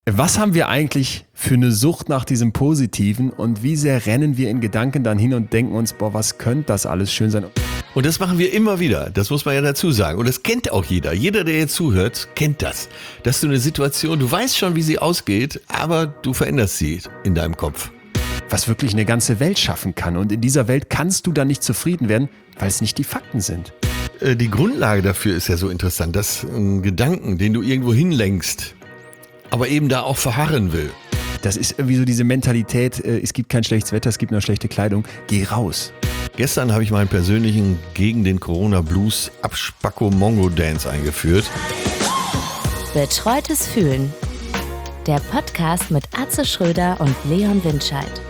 Was haben wir eigentlich für eine Sucht nach diesem Positiven und wie sehr rennen wir in Gedanken dann hin und denken uns, boah, was könnte das alles schön sein? Und das machen wir immer wieder, das muss man ja dazu sagen. Und das kennt auch jeder. Jeder, der jetzt zuhört, kennt das. Dass du eine Situation, du weißt schon, wie sie ausgeht, aber du veränderst sie in deinem Kopf. Was wirklich eine ganze Welt schaffen kann. Und in dieser Welt kannst du dann nicht zufrieden werden, weil es nicht die Fakten sind. Die Grundlage dafür ist ja so interessant, dass ein Gedanken, den du irgendwo hinlenkst, aber eben da auch verharren will. Das ist irgendwie so diese Mentalität, es gibt kein schlechtes Wetter, es gibt nur schlechte Kleidung, geh raus. Gestern habe ich meinen persönlichen gegen den Corona-Blues Abspacko-Mongo-Dance eingeführt. Betreutes Fühlen. Der Podcast mit Atze Schröder und Leon Windscheid.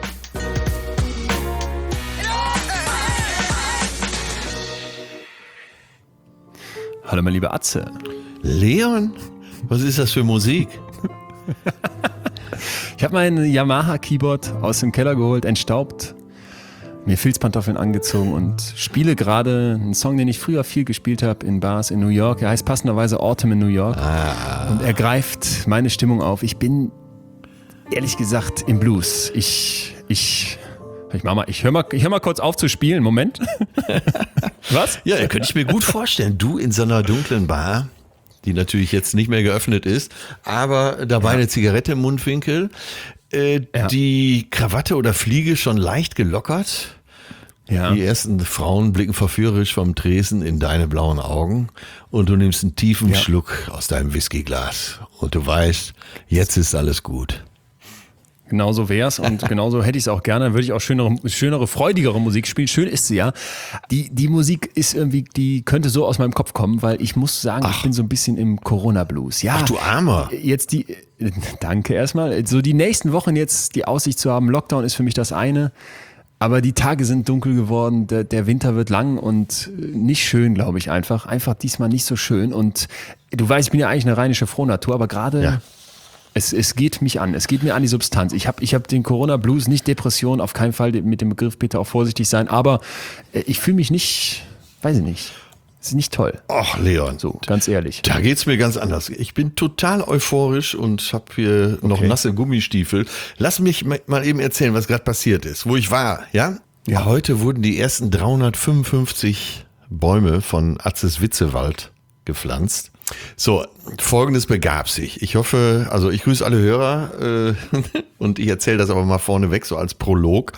Hallo mein lieber Atze. Leon, was ist das für Musik? Ich habe mein Yamaha-Keyboard aus dem Keller geholt, entstaubt, mir Filzpantoffeln angezogen und spiele gerade einen Song, den ich früher viel gespielt habe in Bars in New York. Er heißt passenderweise Autumn in New York und er greift meine Stimmung auf. Ich bin ehrlich gesagt im Blues. Ich höre mal kurz auf zu spielen. Moment. Was? Ja, könnte ich mir gut vorstellen. Du in so einer dunklen Bar, die natürlich jetzt nicht mehr geöffnet ist, aber dabei eine Zigarette im Mundwinkel, die Krawatte oder Fliege schon leicht gelockert. Ja. Die ersten Frauen blicken verführerisch vom Tresen in deine blauen Augen und du nimmst einen tiefen Schluck aus deinem Whiskyglas und du weißt, jetzt ist alles gut. Genauso wär's und genauso hätte ich es auch gerne. Dann würde ich auch schönere, freudigere Musik spielen. Schön ist sie ja. Die Musik ist irgendwie, die könnte so aus meinem Kopf kommen, weil ich muss sagen, ich bin so ein bisschen im Corona-Blues. Ja, ach du Armer. Danke erstmal. So die nächsten Wochen jetzt die Aussicht zu haben, Lockdown ist für mich das eine. Aber die Tage sind dunkel geworden, der Winter wird lang und nicht schön, glaube ich einfach. Einfach diesmal nicht so schön. Und du weißt, ich bin ja eigentlich eine rheinische Frohnatur, aber gerade... Ja. Es geht mich an, es geht mir an die Substanz. Ich hab den Corona-Blues, nicht Depression, auf keinen Fall mit dem Begriff bitte auch vorsichtig sein, aber ich fühle mich nicht, weiß ich nicht, es ist nicht toll. Ach Leon, so ganz ehrlich. Da geht's mir ganz anders. Ich bin total euphorisch und habe hier noch nasse Gummistiefel. Lass mich mal eben erzählen, was gerade passiert ist, wo ich war, ja? Ja, heute wurden die ersten 355 Bäume von Atzes Witzewald gepflanzt. So, Folgendes begab sich. Ich hoffe, also ich grüße alle Hörer und ich erzähle das aber mal vorneweg, so als Prolog.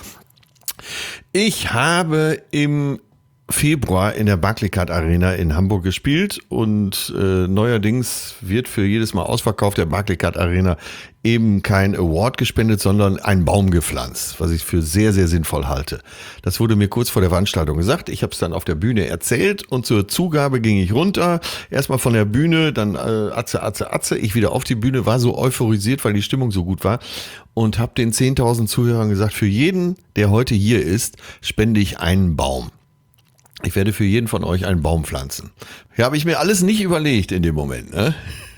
Ich habe im Februar in der Barclaycard Arena in Hamburg gespielt und neuerdings wird für jedes Mal Ausverkauf der Barclaycard Arena eben kein Award gespendet, sondern ein Baum gepflanzt, was ich für sehr, sehr sinnvoll halte. Das wurde mir kurz vor der Veranstaltung gesagt. Ich habe es dann auf der Bühne erzählt und zur Zugabe ging ich runter. Erstmal von der Bühne, dann Atze. Ich wieder auf die Bühne, war so euphorisiert, weil die Stimmung so gut war und habe den 10.000 Zuhörern gesagt, für jeden, der heute hier ist, spende ich einen Baum. Ich werde für jeden von euch einen Baum pflanzen. Ja, habe ich mir alles nicht überlegt in dem Moment, ne?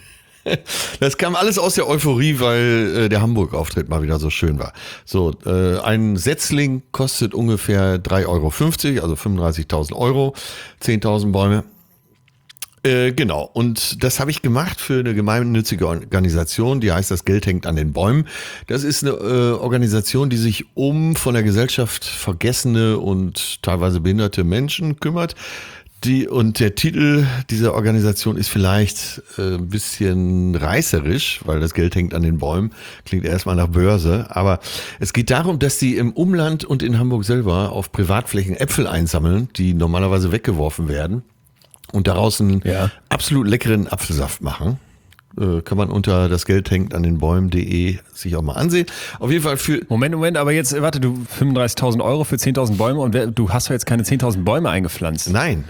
Das kam alles aus der Euphorie, weil der Hamburg-Auftritt mal wieder so schön war. So, ein Setzling kostet ungefähr 3,50 Euro, also 35.000 Euro, 10.000 Bäume. Genau, und das habe ich gemacht für eine gemeinnützige Organisation, die heißt Das Geld hängt an den Bäumen. Das ist eine Organisation, die sich um von der Gesellschaft vergessene und teilweise behinderte Menschen kümmert. Und der Titel dieser Organisation ist vielleicht ein bisschen reißerisch, weil das Geld hängt an den Bäumen, klingt erstmal nach Börse. Aber es geht darum, dass die im Umland und in Hamburg selber auf Privatflächen Äpfel einsammeln, die normalerweise weggeworfen werden. Und daraus einen absolut leckeren Apfelsaft machen. Kann man unter das Geld hängt an den Bäumen.de sich auch mal ansehen. Auf jeden Fall für... Moment, aber jetzt, warte, du 35.000 Euro für 10.000 Bäume und du hast doch jetzt keine 10.000 Bäume eingepflanzt. Nein,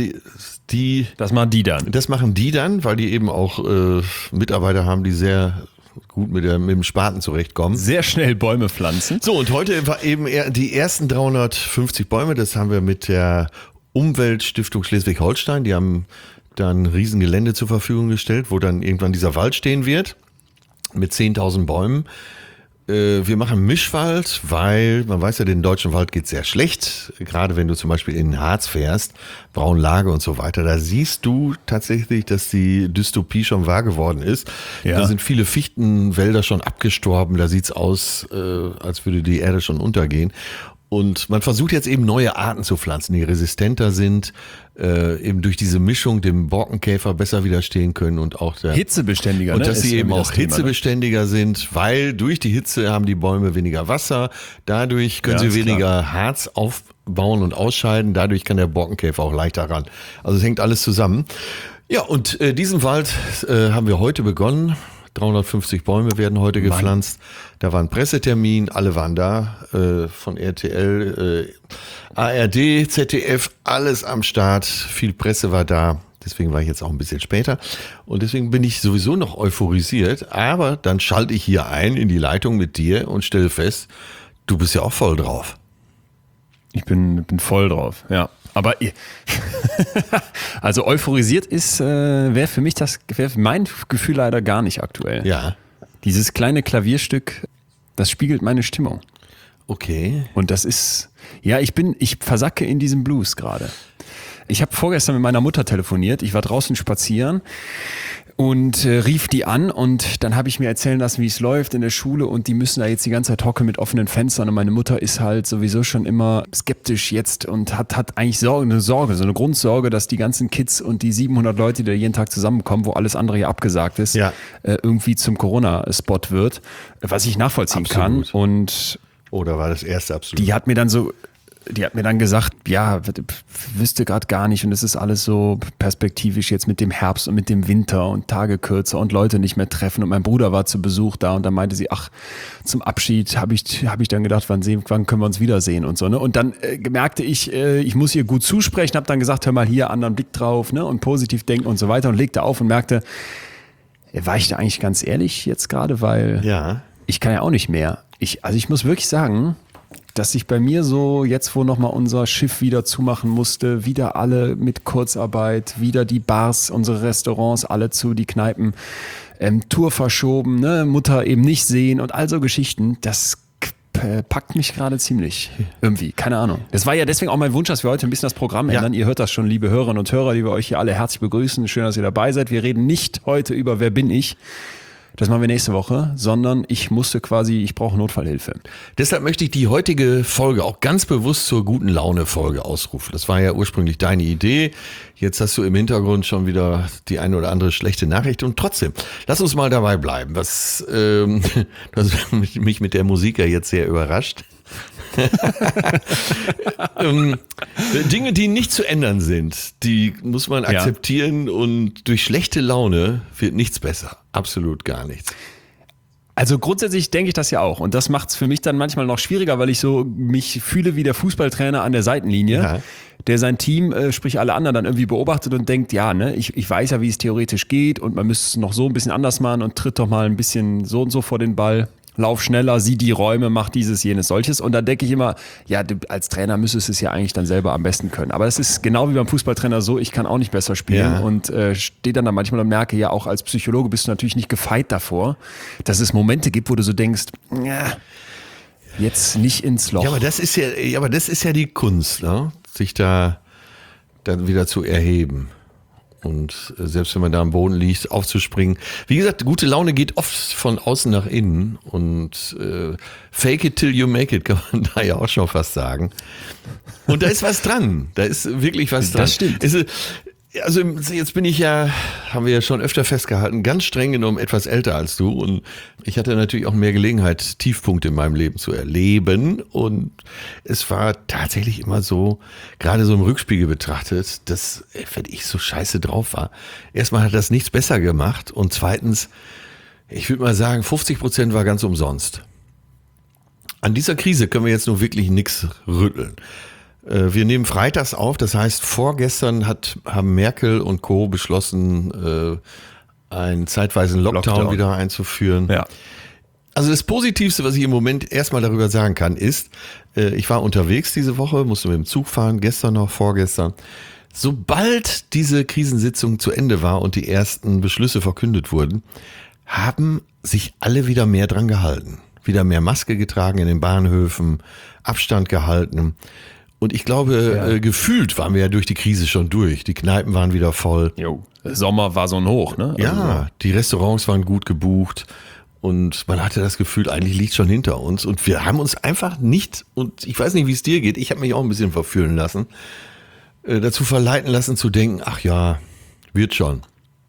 das machen die dann. Das machen die dann, weil die eben auch Mitarbeiter haben, die sehr gut mit dem Spaten zurechtkommen. Sehr schnell Bäume pflanzen. So, und heute war eben die ersten 350 Bäume, das haben wir mit der Umweltstiftung Schleswig-Holstein, die haben da ein Riesengelände zur Verfügung gestellt, wo dann irgendwann dieser Wald stehen wird mit 10.000 Bäumen. Wir machen Mischwald, weil man weiß ja, den deutschen Wald geht sehr schlecht. Gerade wenn du zum Beispiel in den Harz fährst, Braunlage und so weiter, da siehst du tatsächlich, dass die Dystopie schon wahr geworden ist. Ja. Da sind viele Fichtenwälder schon abgestorben, da sieht's aus, als würde die Erde schon untergehen. Und man versucht jetzt eben neue Arten zu pflanzen, die resistenter sind, eben durch diese Mischung dem Borkenkäfer besser widerstehen können und auch der Hitzebeständiger. und dass ist sie eben irgendwie auch das Thema, hitzebeständiger sind, weil durch die Hitze haben die Bäume weniger Wasser, dadurch können Ja, sie ist weniger Harz aufbauen und ausscheiden, dadurch kann der Borkenkäfer auch leichter ran. Also es hängt alles zusammen. Ja, und diesen Wald haben wir heute begonnen. 350 Bäume werden heute gepflanzt. Da war ein Pressetermin, alle waren da, von RTL, ARD, ZDF, alles am Start. Viel Presse war da. Deswegen war ich jetzt auch ein bisschen später. Und deswegen bin ich sowieso noch euphorisiert. Aber dann schalte ich hier ein in die Leitung mit dir und stelle fest, du bist ja auch voll drauf. Ich bin voll drauf, ja. Aber also euphorisiert ist, wäre mein Gefühl leider gar nicht aktuell. Ja. Dieses kleine Klavierstück, das spiegelt meine Stimmung. Okay. Und das ist, ja, ich versacke in diesem Blues gerade. Ich habe vorgestern mit meiner Mutter telefoniert, ich war draußen spazieren und rief die an und dann habe ich mir erzählen lassen, wie es läuft in der Schule und die müssen da jetzt die ganze Zeit hocken mit offenen Fenstern und meine Mutter ist halt sowieso schon immer skeptisch jetzt und hat eigentlich so eine Grundsorge, dass die ganzen Kids und die 700 Leute, die da jeden Tag zusammenkommen, wo alles andere hier abgesagt ist, irgendwie zum Corona-Spot wird, was ich nachvollziehen kann. Und oder war das erste absolut? Die hat mir dann gesagt, ja, wüsste gerade gar nicht und es ist alles so perspektivisch jetzt mit dem Herbst und mit dem Winter und Tage kürzer und Leute nicht mehr treffen und mein Bruder war zu Besuch da und dann meinte sie, ach, zum Abschied habe ich dann gedacht, wann können wir uns wiedersehen und so, ne? Und dann merkte ich, ich muss ihr gut zusprechen, habe dann gesagt, hör mal hier, anderen Blick drauf, ne? Und positiv denken und so weiter und legte auf und merkte, war ich da eigentlich ganz ehrlich jetzt gerade, weil ich kann ja auch nicht mehr. Ich muss wirklich sagen, dass sich bei mir so, jetzt wo nochmal unser Schiff wieder zumachen musste, wieder alle mit Kurzarbeit, wieder die Bars, unsere Restaurants, alle zu, die Kneipen, Tour verschoben, ne, Mutter eben nicht sehen und all so Geschichten, das packt mich gerade ziemlich irgendwie, keine Ahnung. Das war ja deswegen auch mein Wunsch, dass wir heute ein bisschen das Programm ändern. Ihr hört das schon, liebe Hörerinnen und Hörer, die wir euch hier alle herzlich begrüßen. Schön, dass ihr dabei seid. Wir reden nicht heute über Wer bin ich? Das machen wir nächste Woche, sondern ich brauche Notfallhilfe. Deshalb möchte ich die heutige Folge auch ganz bewusst zur guten Laune-Folge ausrufen. Das war ja ursprünglich deine Idee. Jetzt hast du im Hintergrund schon wieder die eine oder andere schlechte Nachricht. Und trotzdem, lass uns mal dabei bleiben. Das hat mich mit der Musik ja jetzt sehr überrascht. Dinge, die nicht zu ändern sind, die muss man akzeptieren und durch schlechte Laune wird nichts besser. Absolut gar nichts. Also grundsätzlich denke ich das ja auch und das macht es für mich dann manchmal noch schwieriger, weil ich so mich fühle wie der Fußballtrainer an der Seitenlinie, der sein Team, sprich alle anderen dann irgendwie beobachtet und denkt, ja, ne, ich weiß ja, wie es theoretisch geht und man müsste es noch so ein bisschen anders machen und tritt doch mal ein bisschen so und so vor den Ball. Lauf schneller, sieh die Räume, mach dieses, jenes, solches. Und dann denke ich immer, ja, du als Trainer müsstest es ja eigentlich dann selber am besten können. Aber es ist genau wie beim Fußballtrainer so, ich kann auch nicht besser spielen und stehe dann da manchmal und merke, ja, auch als Psychologe bist du natürlich nicht gefeit davor, dass es Momente gibt, wo du so denkst, jetzt nicht ins Loch. Ja, aber das ist ja die Kunst, ne? Sich da dann wieder zu erheben. Und selbst wenn man da am Boden liegt, aufzuspringen. Wie gesagt, gute Laune geht oft von außen nach innen und fake it till you make it, kann man da ja auch schon fast sagen. Und da ist was dran. Da ist wirklich was dran. Das stimmt. Also jetzt bin ich ja, haben wir ja schon öfter festgehalten, ganz streng genommen etwas älter als du und ich hatte natürlich auch mehr Gelegenheit, Tiefpunkte in meinem Leben zu erleben und es war tatsächlich immer so, gerade so im Rückspiegel betrachtet, dass, wenn ich so scheiße drauf war, erstmal hat das nichts besser gemacht und zweitens, ich würde mal sagen, 50% war ganz umsonst. An dieser Krise können wir jetzt nur wirklich nichts rütteln. Wir nehmen freitags auf, das heißt vorgestern haben Merkel und Co. beschlossen, einen zeitweisen Lockdown wieder einzuführen. Ja. Also das Positivste, was ich im Moment erstmal darüber sagen kann, ist, ich war unterwegs diese Woche, musste mit dem Zug fahren, gestern noch, vorgestern. Sobald diese Krisensitzung zu Ende war und die ersten Beschlüsse verkündet wurden, haben sich alle wieder mehr dran gehalten. wieder mehr Maske getragen in den Bahnhöfen, Abstand gehalten. Und ich glaube, gefühlt waren wir ja durch die Krise schon durch. Die Kneipen waren wieder voll. Jo. Sommer war so ein Hoch, ne? Ja, die Restaurants waren gut gebucht. Und man hatte das Gefühl, eigentlich liegt schon hinter uns. Und wir haben uns einfach nicht, und ich weiß nicht, wie es dir geht, ich habe mich auch ein bisschen verführen lassen, dazu verleiten lassen zu denken, ach ja, wird schon.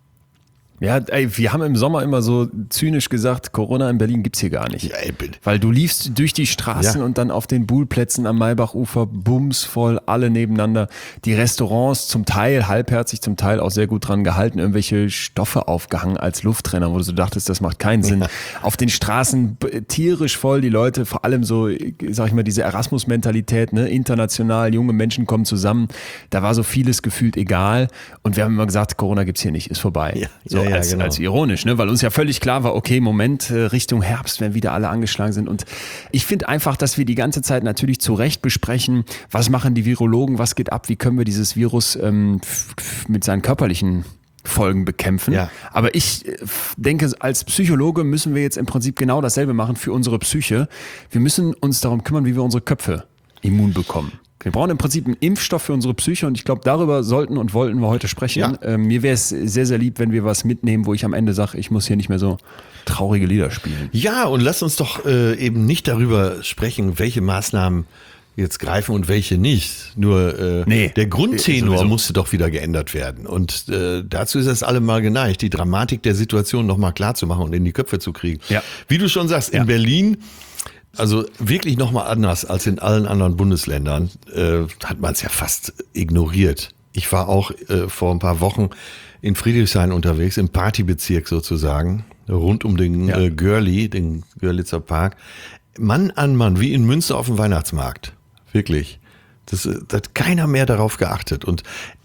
Ja, ey, wir haben im Sommer immer so zynisch gesagt, Corona in Berlin gibt's hier gar nicht. Ja, ey, weil du liefst durch die Straßen und dann auf den Buhlplätzen am Maybachufer bumsvoll, alle nebeneinander. Die Restaurants zum Teil halbherzig, zum Teil auch sehr gut dran gehalten, irgendwelche Stoffe aufgehangen als Lufttrenner, wo du so dachtest, das macht keinen Sinn. Auf den Straßen tierisch voll, die Leute, vor allem so, sag ich mal, diese Erasmus-Mentalität, ne, international, junge Menschen kommen zusammen. Da war so vieles gefühlt egal. Und wir haben immer gesagt, Corona gibt's hier nicht, ist vorbei. Ja. So, als ironisch, ne? Weil uns ja völlig klar war, okay, Moment, Richtung Herbst, wenn wieder alle angeschlagen sind. Und ich finde einfach, dass wir die ganze Zeit natürlich zu Recht besprechen, was machen die Virologen, was geht ab, wie können wir dieses Virus mit seinen körperlichen Folgen bekämpfen. Ja. Aber ich denke, als Psychologe müssen wir jetzt im Prinzip genau dasselbe machen für unsere Psyche. Wir müssen uns darum kümmern, wie wir unsere Köpfe immun bekommen. Wir brauchen im Prinzip einen Impfstoff für unsere Psyche und ich glaube, darüber sollten und wollten wir heute sprechen. Ja. Mir wäre es sehr, sehr lieb, wenn wir was mitnehmen, wo ich am Ende sage, ich muss hier nicht mehr so traurige Lieder spielen. Ja, und lass uns doch eben nicht darüber sprechen, welche Maßnahmen jetzt greifen und welche nicht. Nur der Grundtenor musste doch wieder geändert werden. Und dazu ist es allemal geneigt, die Dramatik der Situation nochmal klar zu machen und in die Köpfe zu kriegen. Ja. Wie du schon sagst, in Berlin, also wirklich nochmal anders als in allen anderen Bundesländern, hat man es ja fast ignoriert. Ich war auch vor ein paar Wochen in Friedrichshain unterwegs, im Partybezirk sozusagen, rund um den den Görlitzer Park. Mann an Mann, wie in Münster auf dem Weihnachtsmarkt. Wirklich. Das hat keiner mehr darauf geachtet. Und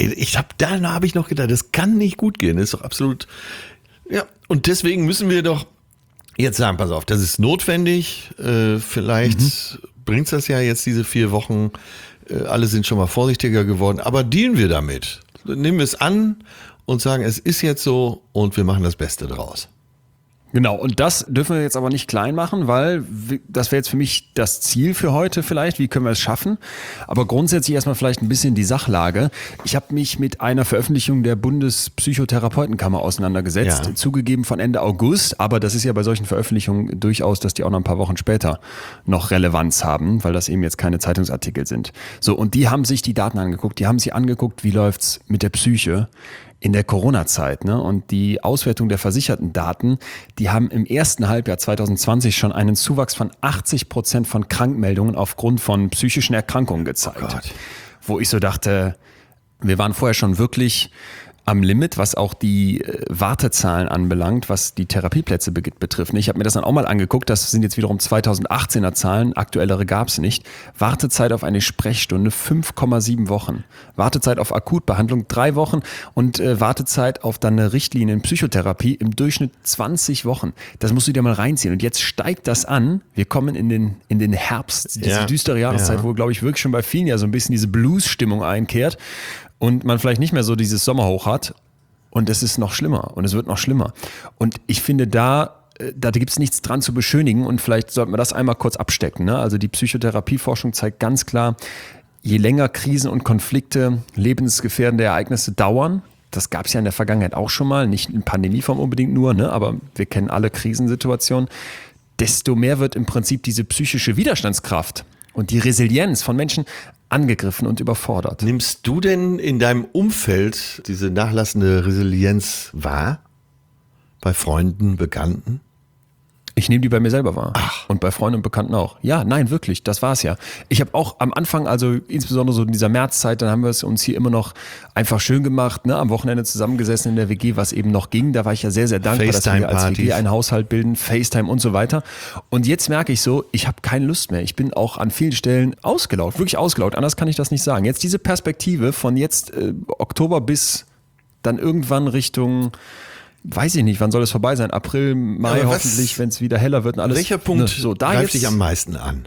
da habe ich noch gedacht, das kann nicht gut gehen. Das ist doch absolut, ja. Und deswegen müssen wir doch jetzt sagen, pass auf, das ist notwendig. Vielleicht bringt's das ja jetzt diese 4 Wochen. Alle sind schon mal vorsichtiger geworden. Aber dealen wir damit. Nehmen wir es an und sagen, es ist jetzt so und wir machen das Beste draus. Genau, und das dürfen wir jetzt aber nicht klein machen, weil das wäre jetzt für mich das Ziel für heute vielleicht, wie können wir es schaffen. Aber grundsätzlich erstmal vielleicht ein bisschen die Sachlage. Ich habe mich mit einer Veröffentlichung der Bundespsychotherapeutenkammer auseinandergesetzt, zugegeben von Ende August, aber das ist ja bei solchen Veröffentlichungen durchaus, dass die auch noch ein paar Wochen später noch Relevanz haben, weil das eben jetzt keine Zeitungsartikel sind. So, und die haben sich die Daten angeguckt, die haben sich angeguckt, wie läuft's mit der Psyche in der Corona-Zeit, ne? Und die Auswertung der versicherten Daten, die haben im ersten Halbjahr 2020 schon einen Zuwachs von 80% von Krankmeldungen aufgrund von psychischen Erkrankungen gezeigt. Wo ich so dachte, wir waren vorher schon wirklich am Limit, was auch die Wartezahlen anbelangt, was die Therapieplätze betrifft. Ich habe mir das dann auch mal angeguckt, das sind jetzt wiederum 2018er Zahlen, aktuellere gab es nicht. Wartezeit auf eine Sprechstunde 5,7 Wochen. Wartezeit auf Akutbehandlung 3 Wochen und Wartezeit auf dann eine Richtlinie in Psychotherapie im Durchschnitt 20 Wochen. Das musst du dir mal reinziehen. Und jetzt steigt das an. Wir kommen in den Herbst, diese düstere Jahreszeit, wo, glaube ich, wirklich schon bei vielen ja so ein bisschen diese Blues-Stimmung einkehrt. Und man vielleicht nicht mehr so dieses Sommerhoch hat und es ist noch schlimmer und es wird noch schlimmer. Und ich finde, da gibt es nichts dran zu beschönigen und vielleicht sollten wir das einmal kurz abstecken. Ne? Also die Psychotherapieforschung zeigt ganz klar, je länger Krisen und Konflikte, lebensgefährdende Ereignisse dauern, das gab es ja in der Vergangenheit auch schon mal, nicht in Pandemieform unbedingt nur, ne? Aber wir kennen alle Krisensituationen, desto mehr wird im Prinzip diese psychische Widerstandskraft und die Resilienz von Menschen angegriffen und überfordert. Nimmst du denn in deinem Umfeld diese nachlassende Resilienz wahr? Bei Freunden, Bekannten? Ich nehme die bei mir selber wahr. Ach. Und bei Freunden und Bekannten auch. Ja, nein, wirklich, das war's ja. Ich habe auch am Anfang, also insbesondere so in dieser Märzzeit, dann haben wir es uns hier immer noch einfach schön gemacht, ne? Am Wochenende zusammengesessen in der WG, was eben noch ging. Da war ich ja sehr, sehr dankbar, dass wir als WG einen Haushalt bilden, FaceTime und so weiter. Und jetzt merke ich so, ich habe keine Lust mehr. Ich bin auch an vielen Stellen ausgelaugt, wirklich ausgelaugt. Anders kann ich das nicht sagen. Jetzt diese Perspektive von jetzt Oktober bis dann irgendwann Richtung... Weiß ich nicht, wann soll es vorbei sein? April, Mai hoffentlich, wenn es wieder heller wird und alles. Welcher Punkt greift dich am meisten an?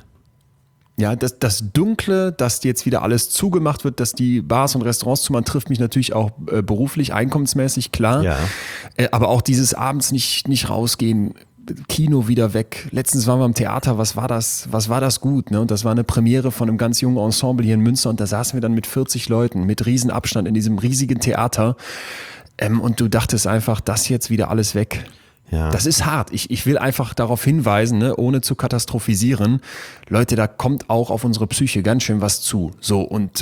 Ja, das Dunkle, dass jetzt wieder alles zugemacht wird, dass die Bars und Restaurants zumachen, trifft mich natürlich auch beruflich, einkommensmäßig, klar. Ja. Aber auch dieses abends nicht rausgehen, Kino wieder weg. Letztens waren wir im Theater, was war das gut, ne? Und das war eine Premiere von einem ganz jungen Ensemble hier in Münster und da saßen wir dann mit 40 Leuten, mit Riesenabstand in diesem riesigen Theater. Und du dachtest einfach, das jetzt wieder alles weg. Ja. Das ist hart. Ich will einfach darauf hinweisen, ne, ohne zu katastrophisieren. Leute, da kommt auch auf unsere Psyche ganz schön was zu. So, und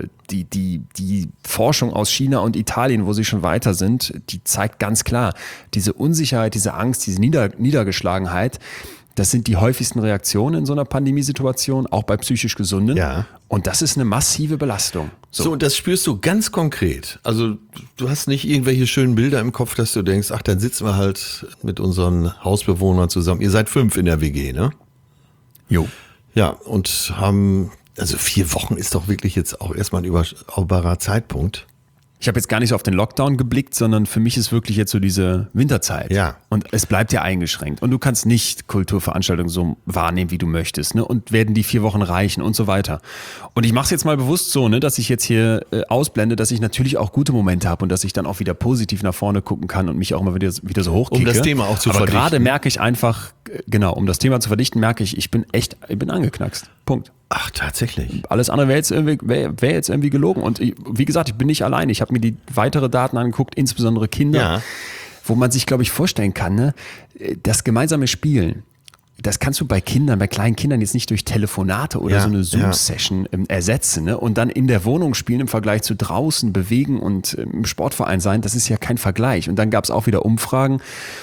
die Forschung aus China und Italien, wo sie schon weiter sind, die zeigt ganz klar, diese Unsicherheit, diese Angst, diese Niedergeschlagenheit, das sind die häufigsten Reaktionen in so einer Pandemiesituation, auch bei psychisch Gesunden. Ja. Und das ist eine massive Belastung. So, und das spürst du ganz konkret. Also du hast nicht irgendwelche schönen Bilder im Kopf, dass du denkst, ach, dann sitzen wir halt mit unseren Hausbewohnern zusammen. Ihr seid 5 in der WG, ne? Jo. Ja, und haben, also 4 Wochen ist doch wirklich jetzt auch erstmal ein überschaubarer Zeitpunkt. Ich habe jetzt gar nicht so auf den Lockdown geblickt, sondern für mich ist wirklich jetzt so diese Winterzeit. Ja. Und es bleibt ja eingeschränkt. Und du kannst nicht Kulturveranstaltungen so wahrnehmen, wie du möchtest. Ne? Und werden die 4 Wochen reichen und so weiter. Und ich mache es jetzt mal bewusst so, ne, dass ich jetzt hier ausblende, dass ich natürlich auch gute Momente habe und dass ich dann auch wieder positiv nach vorne gucken kann und mich auch immer wieder so hochkicke. Um das Thema auch zu Aber verdichten. gerade merke ich einfach, genau, um das Thema zu verdichten, merke ich bin angeknackst. Punkt. Ach, tatsächlich. Alles andere wäre jetzt irgendwie gelogen. Und wie gesagt, ich bin nicht allein. Ich habe mir die weitere Daten angeguckt, insbesondere Kinder, Ja. wo man sich, glaube ich, vorstellen kann, ne, das gemeinsame Spielen, das kannst du bei Kindern, bei kleinen Kindern jetzt nicht durch Telefonate oder Ja, so eine Zoom-Session ersetzen. Ne? Und dann in der Wohnung spielen im Vergleich zu draußen bewegen und im Sportverein sein, das ist ja kein Vergleich. Und dann gab es auch wieder Umfragen.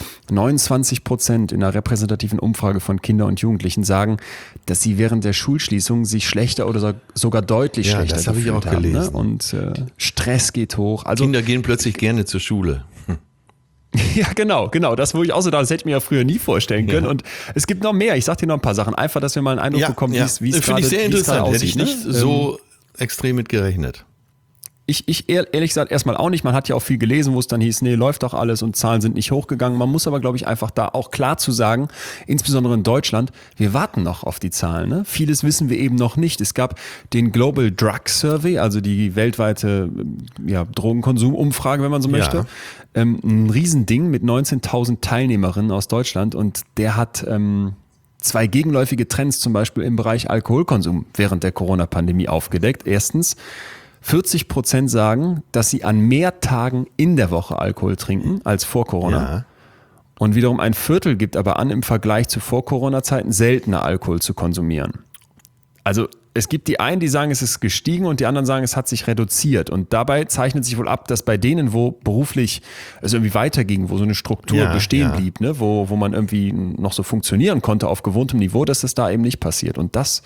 29% in einer repräsentativen Umfrage von Kindern und Jugendlichen sagen, dass sie während der Schulschließung sich schlechter oder sogar deutlich Ja, schlechter das habe ich gefühlt auch haben. gelesen. Ne? Und Stress geht hoch. Also, Kinder gehen plötzlich gerne zur Schule. ja, genau. Das, wo ich auch so dachte, das hätte ich mir ja früher nie vorstellen können. Ja. Und es gibt noch mehr. Ich sag dir noch ein paar Sachen. Einfach, dass wir mal einen Eindruck bekommen, wie es Finde gerade ich sehr interessant. Hätte aussieht. ich nicht so extrem mit gerechnet. Ich ehrlich gesagt erstmal auch nicht. Man hat ja auch viel gelesen, wo es dann hieß, nee, läuft doch alles und Zahlen sind nicht hochgegangen. Man muss aber, glaube ich, einfach da auch klar zu sagen, insbesondere in Deutschland, wir warten noch auf die Zahlen. Ne? Vieles wissen wir eben noch nicht. Es gab den Global Drug Survey, also die weltweite Drogenkonsumumfrage, wenn man so möchte. Ja. Ein Riesending mit 19.000 Teilnehmerinnen aus Deutschland und der hat 2 gegenläufige Trends zum Beispiel im Bereich Alkoholkonsum während der Corona-Pandemie aufgedeckt. Erstens, 40% sagen, dass sie an mehr Tagen in der Woche Alkohol trinken als vor Corona. Ja. Und wiederum ein Viertel gibt aber an, im Vergleich zu Vor-Corona-Zeiten seltener Alkohol zu konsumieren. Also es gibt die einen, die sagen, es ist gestiegen und die anderen sagen, es hat sich reduziert. Und dabei zeichnet sich wohl ab, dass bei denen, wo beruflich es irgendwie weiterging, wo so eine Struktur bestehen blieb, ne, wo man irgendwie noch so funktionieren konnte auf gewohntem Niveau, dass das da eben nicht passiert. Und das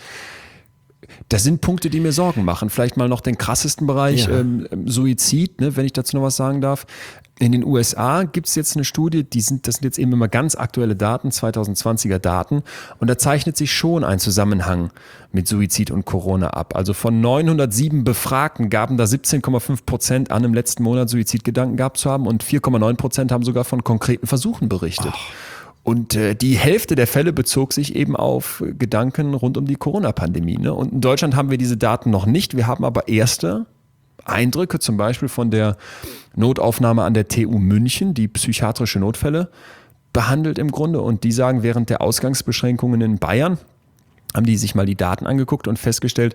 sind Punkte, die mir Sorgen machen. Vielleicht mal noch den krassesten Bereich, Suizid, ne, wenn ich dazu noch was sagen darf. In den USA gibt es jetzt eine Studie, das sind jetzt eben immer ganz aktuelle Daten, 2020er Daten. Und da zeichnet sich schon ein Zusammenhang mit Suizid und Corona ab. Also von 907 Befragten gaben da 17,5% an, im letzten Monat Suizidgedanken gehabt zu haben und 4,9% haben sogar von konkreten Versuchen berichtet. Und die Hälfte der Fälle bezog sich eben auf Gedanken rund um die Corona-Pandemie. Ne? Und in Deutschland haben wir diese Daten noch nicht. Wir haben aber erste Eindrücke, zum Beispiel von der Notaufnahme an der TU München, die psychiatrische Notfälle behandelt im Grunde. Und die sagen, während der Ausgangsbeschränkungen in Bayern haben die sich mal die Daten angeguckt und festgestellt,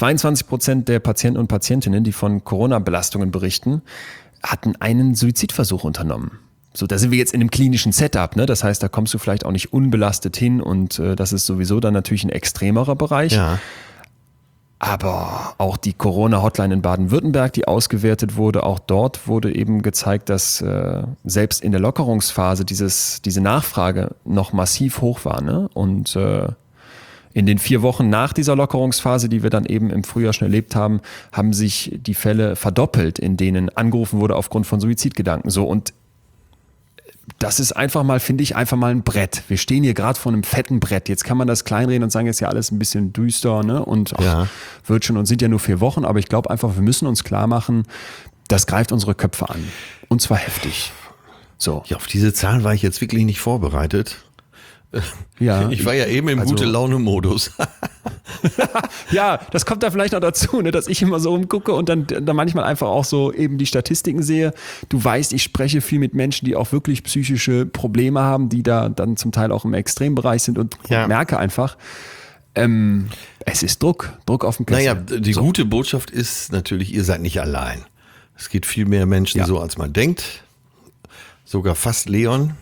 22% der Patienten und Patientinnen, die von Corona-Belastungen berichten, hatten einen Suizidversuch unternommen. So, da sind wir jetzt in einem klinischen Setup, ne? Das heißt, da kommst du vielleicht auch nicht unbelastet hin und das ist sowieso dann natürlich ein extremerer Bereich. Ja. Aber auch die Corona-Hotline in Baden-Württemberg, die ausgewertet wurde, auch dort wurde eben gezeigt, dass selbst in der Lockerungsphase diese Nachfrage noch massiv hoch war. Ne? Und in den 4 Wochen nach dieser Lockerungsphase, die wir dann eben im Frühjahr schon erlebt haben, haben sich die Fälle verdoppelt, in denen angerufen wurde aufgrund von Suizidgedanken. So, und das ist einfach mal, finde ich, einfach mal ein Brett. Wir stehen hier gerade vor einem fetten Brett. Jetzt kann man das kleinreden und sagen, jetzt ist ja alles ein bisschen düster, ne? Und wird schon und sind ja nur 4 Wochen. Aber ich glaube einfach, wir müssen uns klar machen, das greift unsere Köpfe an. Und zwar heftig. So. Ja, auf diese Zahlen war ich jetzt wirklich nicht vorbereitet. Ja, ich war ja eben im also, Gute-Laune-Modus. Ja, das kommt da vielleicht noch dazu, ne, dass ich immer so rumgucke und dann manchmal einfach auch so eben die Statistiken sehe. Du weißt, ich spreche viel mit Menschen, die auch wirklich psychische Probleme haben, die da dann zum Teil auch im Extrembereich sind und merke einfach, es ist Druck auf dem Kessel. Naja, die gute Botschaft ist natürlich, ihr seid nicht allein. Es geht viel mehr Menschen so, als man denkt. Sogar fast Leon.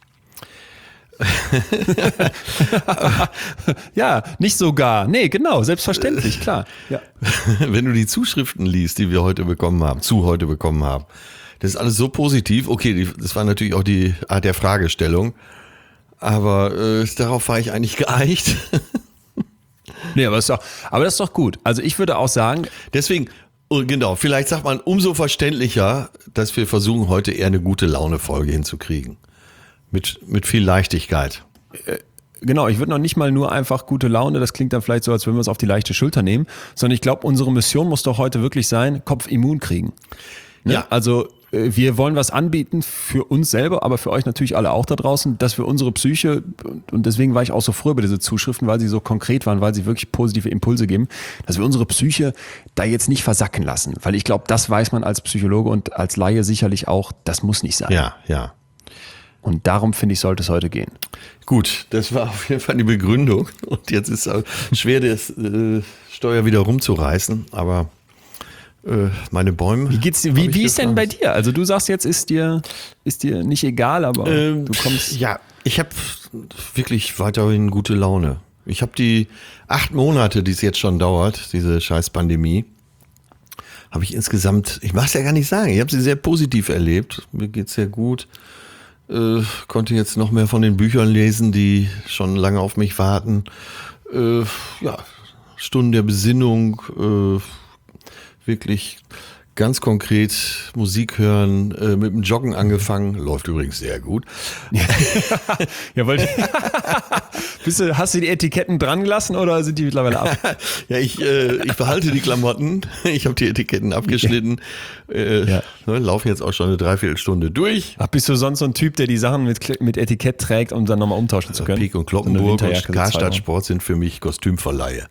Ja, nicht sogar. Nee, genau, selbstverständlich, klar. Ja. Wenn du die Zuschriften liest, die wir heute bekommen haben, das ist alles so positiv. Okay, das war natürlich auch die Art der Fragestellung, aber darauf war ich eigentlich geeicht. Nee, aber das ist doch gut. Also ich würde auch sagen, deswegen, genau, vielleicht sagt man umso verständlicher, dass wir versuchen, heute eher eine gute Laune-Folge hinzukriegen. Mit viel Leichtigkeit. Genau, ich würde noch nicht mal nur einfach gute Laune, das klingt dann vielleicht so, als würden wir es auf die leichte Schulter nehmen, sondern ich glaube, unsere Mission muss doch heute wirklich sein, Kopf immun kriegen. Ne? Ja. Also wir wollen was anbieten für uns selber, aber für euch natürlich alle auch da draußen, dass wir unsere Psyche, und deswegen war ich auch so froh über diese Zuschriften, weil sie so konkret waren, weil sie wirklich positive Impulse geben, dass wir unsere Psyche da jetzt nicht versacken lassen. Weil ich glaube, das weiß man als Psychologe und als Laie sicherlich auch, das muss nicht sein. Ja. Und darum, finde ich, sollte es heute gehen. Gut, das war auf jeden Fall die Begründung. Und jetzt ist es schwer, das Steuer wieder rumzureißen, aber meine Bäume. Wie ist denn bei dir? Also du sagst jetzt, ist dir nicht egal, aber du kommst. Ja, ich habe wirklich weiterhin gute Laune. Ich habe die 8 Monate, die es jetzt schon dauert, diese scheiß Pandemie, habe ich insgesamt, ich mag es ja gar nicht sagen, ich habe sie sehr positiv erlebt. Mir geht's sehr gut. Konnte jetzt noch mehr von den Büchern lesen, die schon lange auf mich warten. Stunden der Besinnung, wirklich ganz konkret Musik hören, mit dem Joggen angefangen, läuft übrigens sehr gut. Ja, weil hast du die Etiketten dran gelassen oder sind die mittlerweile ab? Ja, ich behalte die Klamotten, ich habe die Etiketten abgeschnitten, laufen jetzt auch schon eine Dreiviertelstunde durch. Ach, bist du sonst so ein Typ, der die Sachen mit Etikett trägt, um dann nochmal umtauschen zu können? Pik und Kloppenburg und Karstadt Sport sind für mich Kostümverleihe.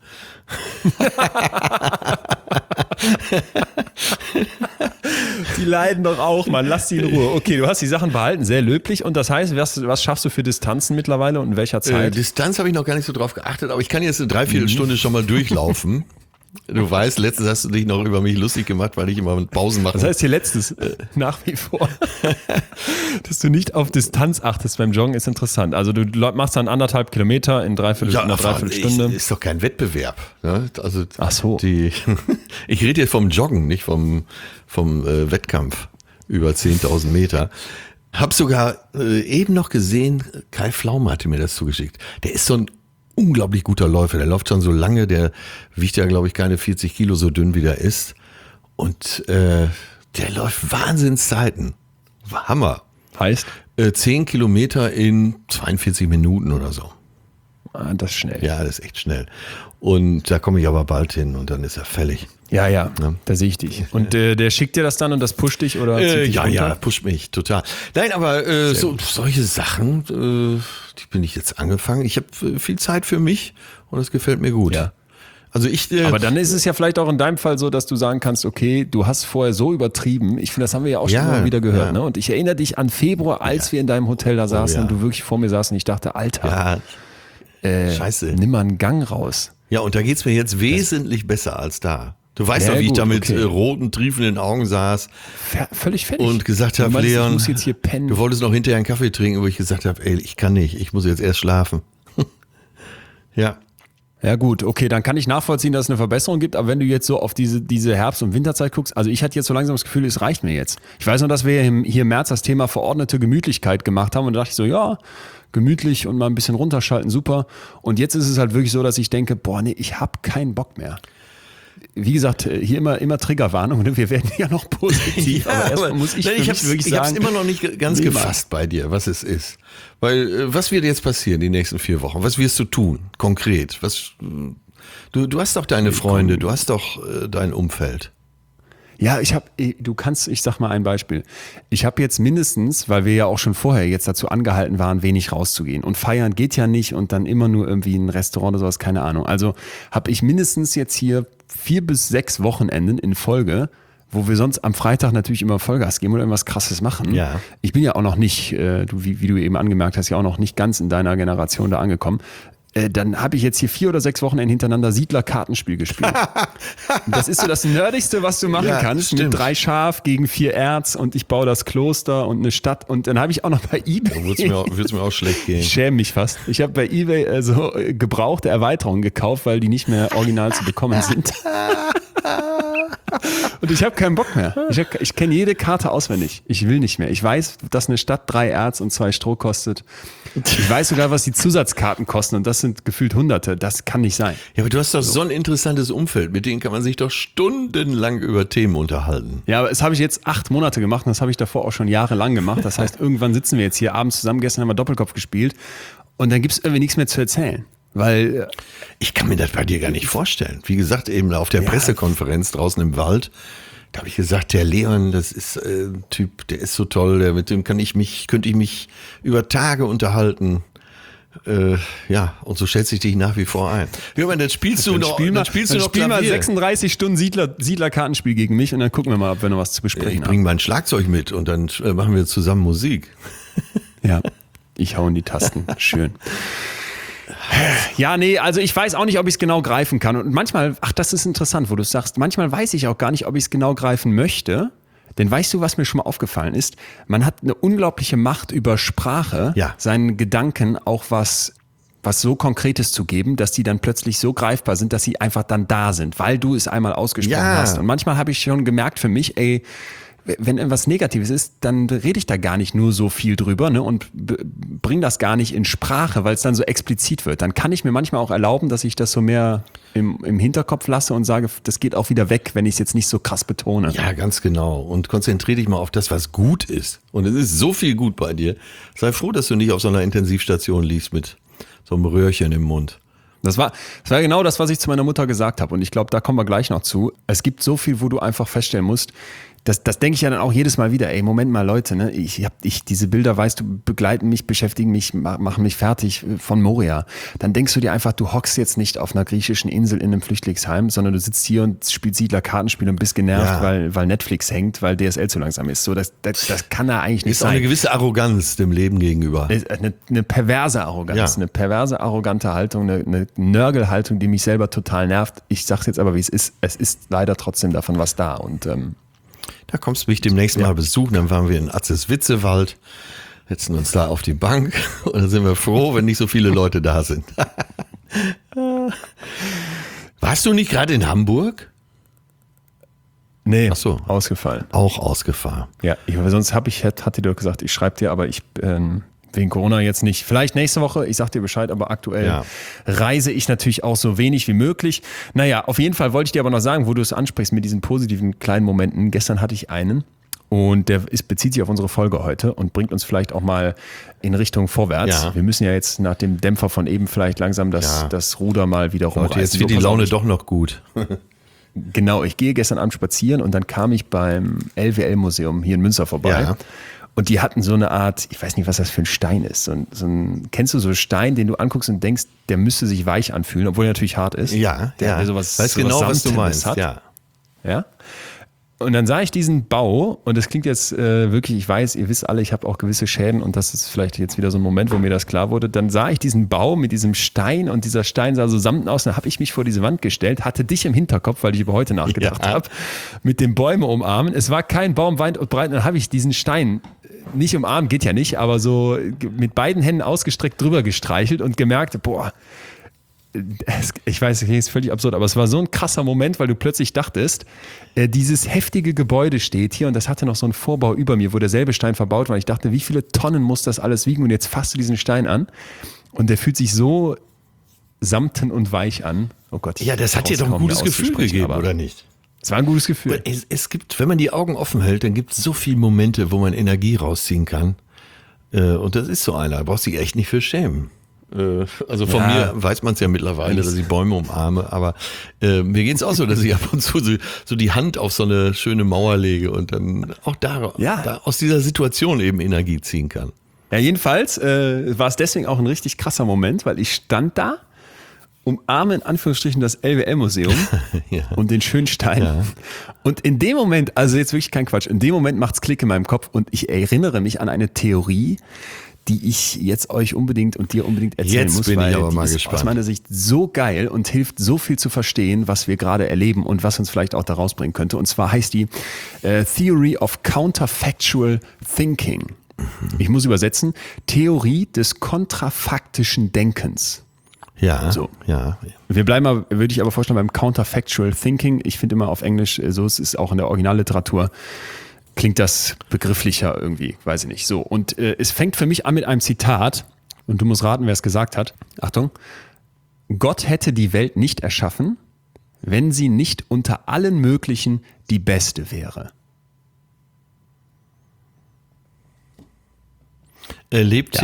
Die leiden doch auch, Mann. Lass die in Ruhe. Okay, du hast die Sachen behalten, sehr löblich. Und das heißt, was schaffst du für Distanzen mittlerweile und in welcher Zeit? Distanz habe ich noch gar nicht so drauf geachtet, aber ich kann jetzt eine Dreiviertelstunde schon mal durchlaufen. Du weißt, letztens hast du dich noch über mich lustig gemacht, weil ich immer mit Pausen mache. Das heißt hier letztes, nach wie vor. Dass du nicht auf Distanz achtest beim Joggen, ist interessant. Also du machst dann 1,5 Kilometer in einer Dreiviertelstunde. Ist doch kein Wettbewerb. Ne? Also ach so. Ich rede jetzt vom Joggen, nicht vom Wettkampf über 10.000 Meter. Hab sogar eben noch gesehen, Kai Pflaume hatte mir das zugeschickt. Der ist so ein unglaublich guter Läufer. Der läuft schon so lange, der wiegt ja, glaube ich, keine 40 Kilo, so dünn wie der ist. Und der läuft Wahnsinnszeiten. Hammer. Heißt? 10 Kilometer in 42 Minuten oder so. Ah, das ist schnell. Ja, das ist echt schnell. Und da komme ich aber bald hin und dann ist er fällig. Ja, da sehe ich dich. Und der schickt dir das dann und das pusht dich oder zieht dich runter? Ja, pusht mich total. Nein, aber solche Sachen, die bin ich jetzt angefangen. Ich habe viel Zeit für mich und es gefällt mir gut. Ja. Also aber dann ist es ja vielleicht auch in deinem Fall so, dass du sagen kannst, okay, du hast vorher so übertrieben. Ich finde, das haben wir ja auch schon mal wieder gehört. Ja. Ne? Und ich erinnere dich an Februar, als wir in deinem Hotel da saßen und du wirklich vor mir saßen und ich dachte, Alter, scheiße. Nimm mal einen Gang raus. Ja, und da geht's mir jetzt wesentlich besser als da. Du weißt doch, wie ich da mit roten, triefenden Augen saß. Völlig fertig. Und gesagt habe, Leon, ich muss jetzt hier pennen. Du wolltest noch hinterher einen Kaffee trinken, wo ich gesagt habe, ey, ich kann nicht, ich muss jetzt erst schlafen. Ja. Ja gut, okay, dann kann ich nachvollziehen, dass es eine Verbesserung gibt, aber wenn du jetzt so auf diese Herbst- und Winterzeit guckst, also ich hatte jetzt so langsam das Gefühl, es reicht mir jetzt. Ich weiß noch, dass wir hier im März das Thema verordnete Gemütlichkeit gemacht haben und da dachte ich so, ja, gemütlich und mal ein bisschen runterschalten, super. Und jetzt ist es halt wirklich so, dass ich denke, boah, nee, ich habe keinen Bock mehr. Wie gesagt, hier immer Triggerwarnung, wir werden ja noch positiv, aber erstmal muss ich wirklich sagen. Ich habe es immer noch nicht ganz gefasst bei dir, was es ist. Weil, was wird jetzt passieren die nächsten 4 Wochen? Was wirst du tun, konkret? Du hast doch deine Freunde, du hast doch dein Umfeld. Ja, ich sag mal ein Beispiel. Ich habe jetzt mindestens, weil wir ja auch schon vorher jetzt dazu angehalten waren, wenig rauszugehen. Und feiern geht ja nicht und dann immer nur irgendwie ein Restaurant oder sowas, keine Ahnung. Also habe ich mindestens jetzt hier 4 bis 6 Wochenenden in Folge, wo wir sonst am Freitag natürlich immer Vollgas geben oder irgendwas Krasses machen. Ja. Ich bin ja auch noch nicht, wie du eben angemerkt hast, ja auch noch nicht ganz in deiner Generation da angekommen. Dann habe ich jetzt hier 4 oder 6 Wochenenden hintereinander Siedler-Kartenspiel gespielt. Das ist so das Nerdigste, was du machen kannst. Stimmt. Mit 3 Schaf gegen 4 Erz und ich baue das Kloster und eine Stadt. Und dann habe ich auch noch bei eBay. Da würde es mir auch schlecht gehen. Ich schäme mich fast. Ich habe bei eBay so gebrauchte Erweiterungen gekauft, weil die nicht mehr original zu bekommen sind. Und ich habe keinen Bock mehr. Ich kenne jede Karte auswendig. Ich will nicht mehr. Ich weiß, dass eine Stadt 3 Erz und 2 Stroh kostet. Ich weiß sogar, was die Zusatzkarten kosten und das sind gefühlt Hunderte. Das kann nicht sein. Ja, aber du hast doch so ein interessantes Umfeld. Mit denen kann man sich doch stundenlang über Themen unterhalten. Ja, aber das habe ich jetzt 8 Monate gemacht und das habe ich davor auch schon jahrelang gemacht. Das heißt, irgendwann sitzen wir jetzt hier abends zusammen. Gestern haben wir Doppelkopf gespielt und dann gibt es irgendwie nichts mehr zu erzählen. Weil ich kann mir das bei dir gar nicht vorstellen. Wie gesagt, eben auf der Pressekonferenz draußen im Wald, da habe ich gesagt, der Leon, das ist ein Typ, der ist so toll, mit dem könnte ich mich über Tage unterhalten. Und so schätze ich dich nach wie vor ein. Ja, aber dann spielst du noch mal 36 Stunden Siedler-Kartenspiel gegen mich und dann gucken wir mal, ob wir noch was zu besprechen haben. Ich bringe mein Schlagzeug mit und dann machen wir zusammen Musik. Ja, ich hau in die Tasten. Schön. Ja, nee, also ich weiß auch nicht, ob ich es genau greifen kann. Und manchmal, das ist interessant, wo du es sagst, manchmal weiß ich auch gar nicht, ob ich es genau greifen möchte. Denn weißt du, was mir schon mal aufgefallen ist? Man hat eine unglaubliche Macht über Sprache, seinen Gedanken auch was so Konkretes zu geben, dass die dann plötzlich so greifbar sind, dass sie einfach dann da sind, weil du es einmal ausgesprochen hast. Und manchmal habe ich schon gemerkt für mich, wenn irgendwas Negatives ist, dann rede ich da gar nicht nur so viel drüber, ne, und bring das gar nicht in Sprache, weil es dann so explizit wird. Dann kann ich mir manchmal auch erlauben, dass ich das so mehr im Hinterkopf lasse und sage, das geht auch wieder weg, wenn ich es jetzt nicht so krass betone. Ja, ganz genau. Und konzentriere dich mal auf das, was gut ist. Und es ist so viel gut bei dir. Sei froh, dass du nicht auf so einer Intensivstation liegst mit so einem Röhrchen im Mund. Das war genau das, was ich zu meiner Mutter gesagt habe. Und ich glaube, da kommen wir gleich noch zu. Es gibt so viel, wo du einfach feststellen musst, das denke ich ja dann auch jedes Mal wieder. Ey, Moment mal, Leute, ne? Diese Bilder, weißt du, begleiten mich, beschäftigen mich, machen mich fertig von Moria. Dann denkst du dir einfach, du hockst jetzt nicht auf einer griechischen Insel in einem Flüchtlingsheim, sondern du sitzt hier und spielst Siedler-Kartenspiel und bist genervt, weil Netflix hängt, weil DSL zu langsam ist. So, das kann da eigentlich nicht sein. Ist auch eine gewisse Arroganz dem Leben gegenüber. Eine perverse Arroganz, eine perverse, arrogante Haltung, eine Nörgelhaltung, die mich selber total nervt. Ich sag's jetzt aber, wie es ist. Es ist leider trotzdem davon was da und da kommst du mich demnächst mal besuchen, dann waren wir in Atzes-Witzewald, setzen uns da auf die Bank und dann sind wir froh, wenn nicht so viele Leute da sind. Warst du nicht gerade in Hamburg? Nee, ach so, ausgefallen. Auch ausgefallen. Ja, sonst hatte dir gesagt, ich schreibe dir, aber ich wegen Corona jetzt nicht. Vielleicht nächste Woche, ich sag dir Bescheid, aber aktuell reise ich natürlich auch so wenig wie möglich. Naja, auf jeden Fall wollte ich dir aber noch sagen, wo du es ansprichst mit diesen positiven kleinen Momenten. Gestern hatte ich einen und der bezieht sich auf unsere Folge heute und bringt uns vielleicht auch mal in Richtung vorwärts. Ja. Wir müssen ja jetzt nach dem Dämpfer von eben vielleicht langsam das Ruder mal wieder rumreißen. Jetzt wird die Laune doch noch gut. Genau, ich gehe gestern Abend spazieren und dann kam ich beim LWL-Museum hier in Münster vorbei. Ja. Und die hatten so eine Art, ich weiß nicht, was das für ein Stein ist. Kennst du so einen Stein, den du anguckst und denkst, der müsste sich weich anfühlen, obwohl er natürlich hart ist? Ja, der sowas, weiß sowas genau, was du meinst. Hat. Ja. Und dann sah ich diesen Bau und das klingt jetzt wirklich, ich weiß, ihr wisst alle, ich habe auch gewisse Schäden und das ist vielleicht jetzt wieder so ein Moment, wo mir das klar wurde. Dann sah ich diesen Bau mit diesem Stein und dieser Stein sah so samten aus. Dann habe ich mich vor diese Wand gestellt, hatte dich im Hinterkopf, weil ich über heute nachgedacht habe, mit den Bäumen umarmen. Es war kein Baum weit und breit. Dann habe ich diesen Stein nicht umarmt, geht ja nicht, aber so mit beiden Händen ausgestreckt drüber gestreichelt und gemerkt, boah, ich weiß, okay, ist völlig absurd, aber es war so ein krasser Moment, weil du plötzlich dachtest, dieses heftige Gebäude steht hier und das hatte noch so einen Vorbau über mir, wo derselbe Stein verbaut war. Ich dachte, wie viele Tonnen muss das alles wiegen? Und jetzt fasst du diesen Stein an und der fühlt sich so samten und weich an. Oh Gott. Ja, das hat dir doch ein gutes Gefühl gegeben, oder nicht? Es war ein gutes Gefühl. Es gibt, wenn man die Augen offen hält, dann gibt es so viele Momente, wo man Energie rausziehen kann. Und das ist so einer, da brauchst du dich echt nicht für schämen. Also von mir weiß man es ja mittlerweile, dass ich Bäume umarme, aber mir geht es auch so, dass ich ab und zu so die Hand auf so eine schöne Mauer lege und dann auch da aus dieser Situation eben Energie ziehen kann. Ja, jedenfalls war es deswegen auch ein richtig krasser Moment, weil ich stand da, umarme in Anführungsstrichen das LWL-Museum und den Schönstein. Ja. Und in dem Moment, also jetzt wirklich kein Quatsch, in dem Moment macht's Klick in meinem Kopf und ich erinnere mich an eine Theorie, die ich jetzt euch unbedingt und dir unbedingt erzählen muss. Jetzt bin ich aber mal ist gespannt. Aus meiner Sicht so geil und hilft so viel zu verstehen, was wir gerade erleben und was uns vielleicht auch da rausbringen könnte. Und zwar heißt die Theory of Counterfactual Thinking. Ich muss übersetzen, Theorie des kontrafaktischen Denkens. Ja, so. Ja. Wir bleiben mal, würde ich aber vorstellen, beim Counterfactual Thinking. Ich finde immer auf Englisch, so es ist auch in der Originalliteratur, klingt das begrifflicher irgendwie, weiß ich nicht. So, und es fängt für mich an mit einem Zitat und du musst raten, wer es gesagt hat. Achtung. Gott hätte die Welt nicht erschaffen, wenn sie nicht unter allen möglichen die beste wäre. Lebt.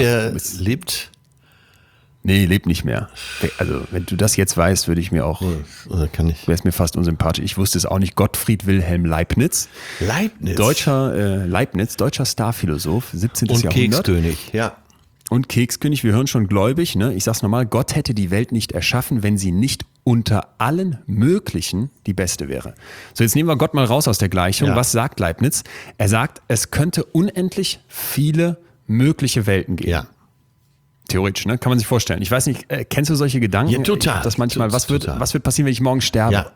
Nee, lebt nicht mehr. Also, wenn du das jetzt weißt, würde ich mir auch, wäre es mir fast unsympathisch. Ich wusste es auch nicht. Gottfried Wilhelm Leibniz. Deutscher Starphilosoph, 17. Und Jahrhundert. Kekskönig, ja. Und Kekskönig, wir hören schon gläubig, ne? Ich sag's nochmal, Gott hätte die Welt nicht erschaffen, wenn sie nicht unter allen möglichen die beste wäre. So, jetzt nehmen wir Gott mal raus aus der Gleichung. Ja. Was sagt Leibniz? Er sagt, es könnte unendlich viele mögliche Welten geben. Ja. Theoretisch, ne? Kann man sich vorstellen. Ich weiß nicht, kennst du solche Gedanken? Ja, total. Das manchmal, was wird passieren, wenn ich morgen sterbe? Ja.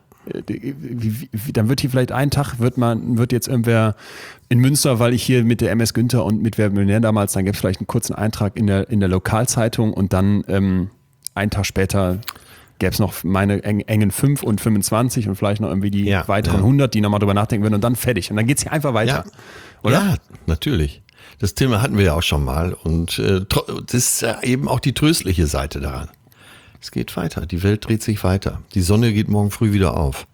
Dann wird hier vielleicht ein Tag, wird jetzt irgendwer in Münster, weil ich hier mit der MS Günther und mit Wer wird Millionär damals, dann gäbe es vielleicht einen kurzen Eintrag in der Lokalzeitung und dann einen Tag später gäbe es noch meine engen 5 und 25 und vielleicht noch irgendwie die weiteren 100, die nochmal drüber nachdenken würden und dann fertig. Und dann geht es hier einfach weiter. Ja. Oder? Ja, natürlich. Das Thema hatten wir ja auch schon mal und das ist eben auch die tröstliche Seite daran. Es geht weiter, die Welt dreht sich weiter. Die Sonne geht morgen früh wieder auf.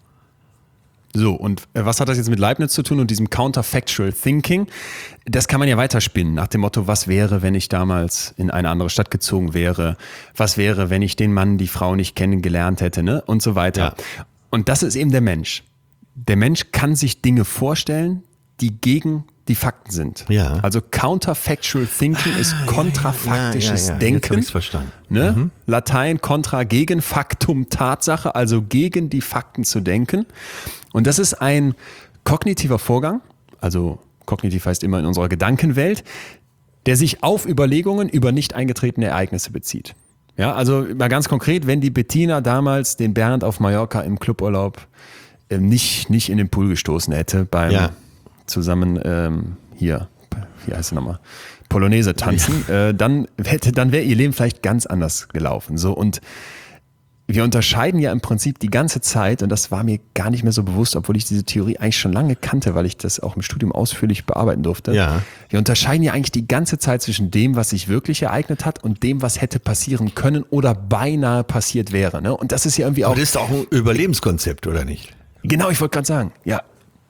So, und was hat das jetzt mit Leibniz zu tun und diesem Counterfactual Thinking? Das kann man ja weiterspinnen nach dem Motto, was wäre, wenn ich damals in eine andere Stadt gezogen wäre? Was wäre, wenn ich den Mann, die Frau nicht kennengelernt hätte, ne? Und so weiter. Ja. Und das ist eben der Mensch. Der Mensch kann sich Dinge vorstellen, die gegen die Fakten sind. Ja. Also Counterfactual Thinking ist kontrafaktisches Denken. Jetzt habe ich's verstanden. Ne? Latein kontra gegen Faktum Tatsache, also gegen die Fakten zu denken. Und das ist ein kognitiver Vorgang, also kognitiv heißt immer in unserer Gedankenwelt, der sich auf Überlegungen über nicht eingetretene Ereignisse bezieht. Ja, also mal ganz konkret, wenn die Bettina damals den Bernd auf Mallorca im Cluburlaub nicht in den Pool gestoßen hätte beim zusammen hier, wie heißt es nochmal, Polonaise tanzen, dann wäre ihr Leben vielleicht ganz anders gelaufen. So, und wir unterscheiden ja im Prinzip die ganze Zeit, und das war mir gar nicht mehr so bewusst, obwohl ich diese Theorie eigentlich schon lange kannte, weil ich das auch im Studium ausführlich bearbeiten durfte. Ja. Wir unterscheiden ja eigentlich die ganze Zeit zwischen dem, was sich wirklich ereignet hat und dem, was hätte passieren können oder beinahe passiert wäre. Ne? Und das ist ja irgendwie auch... Aber das ist auch ein Überlebenskonzept, oder nicht? Genau, ich wollte gerade sagen, ja.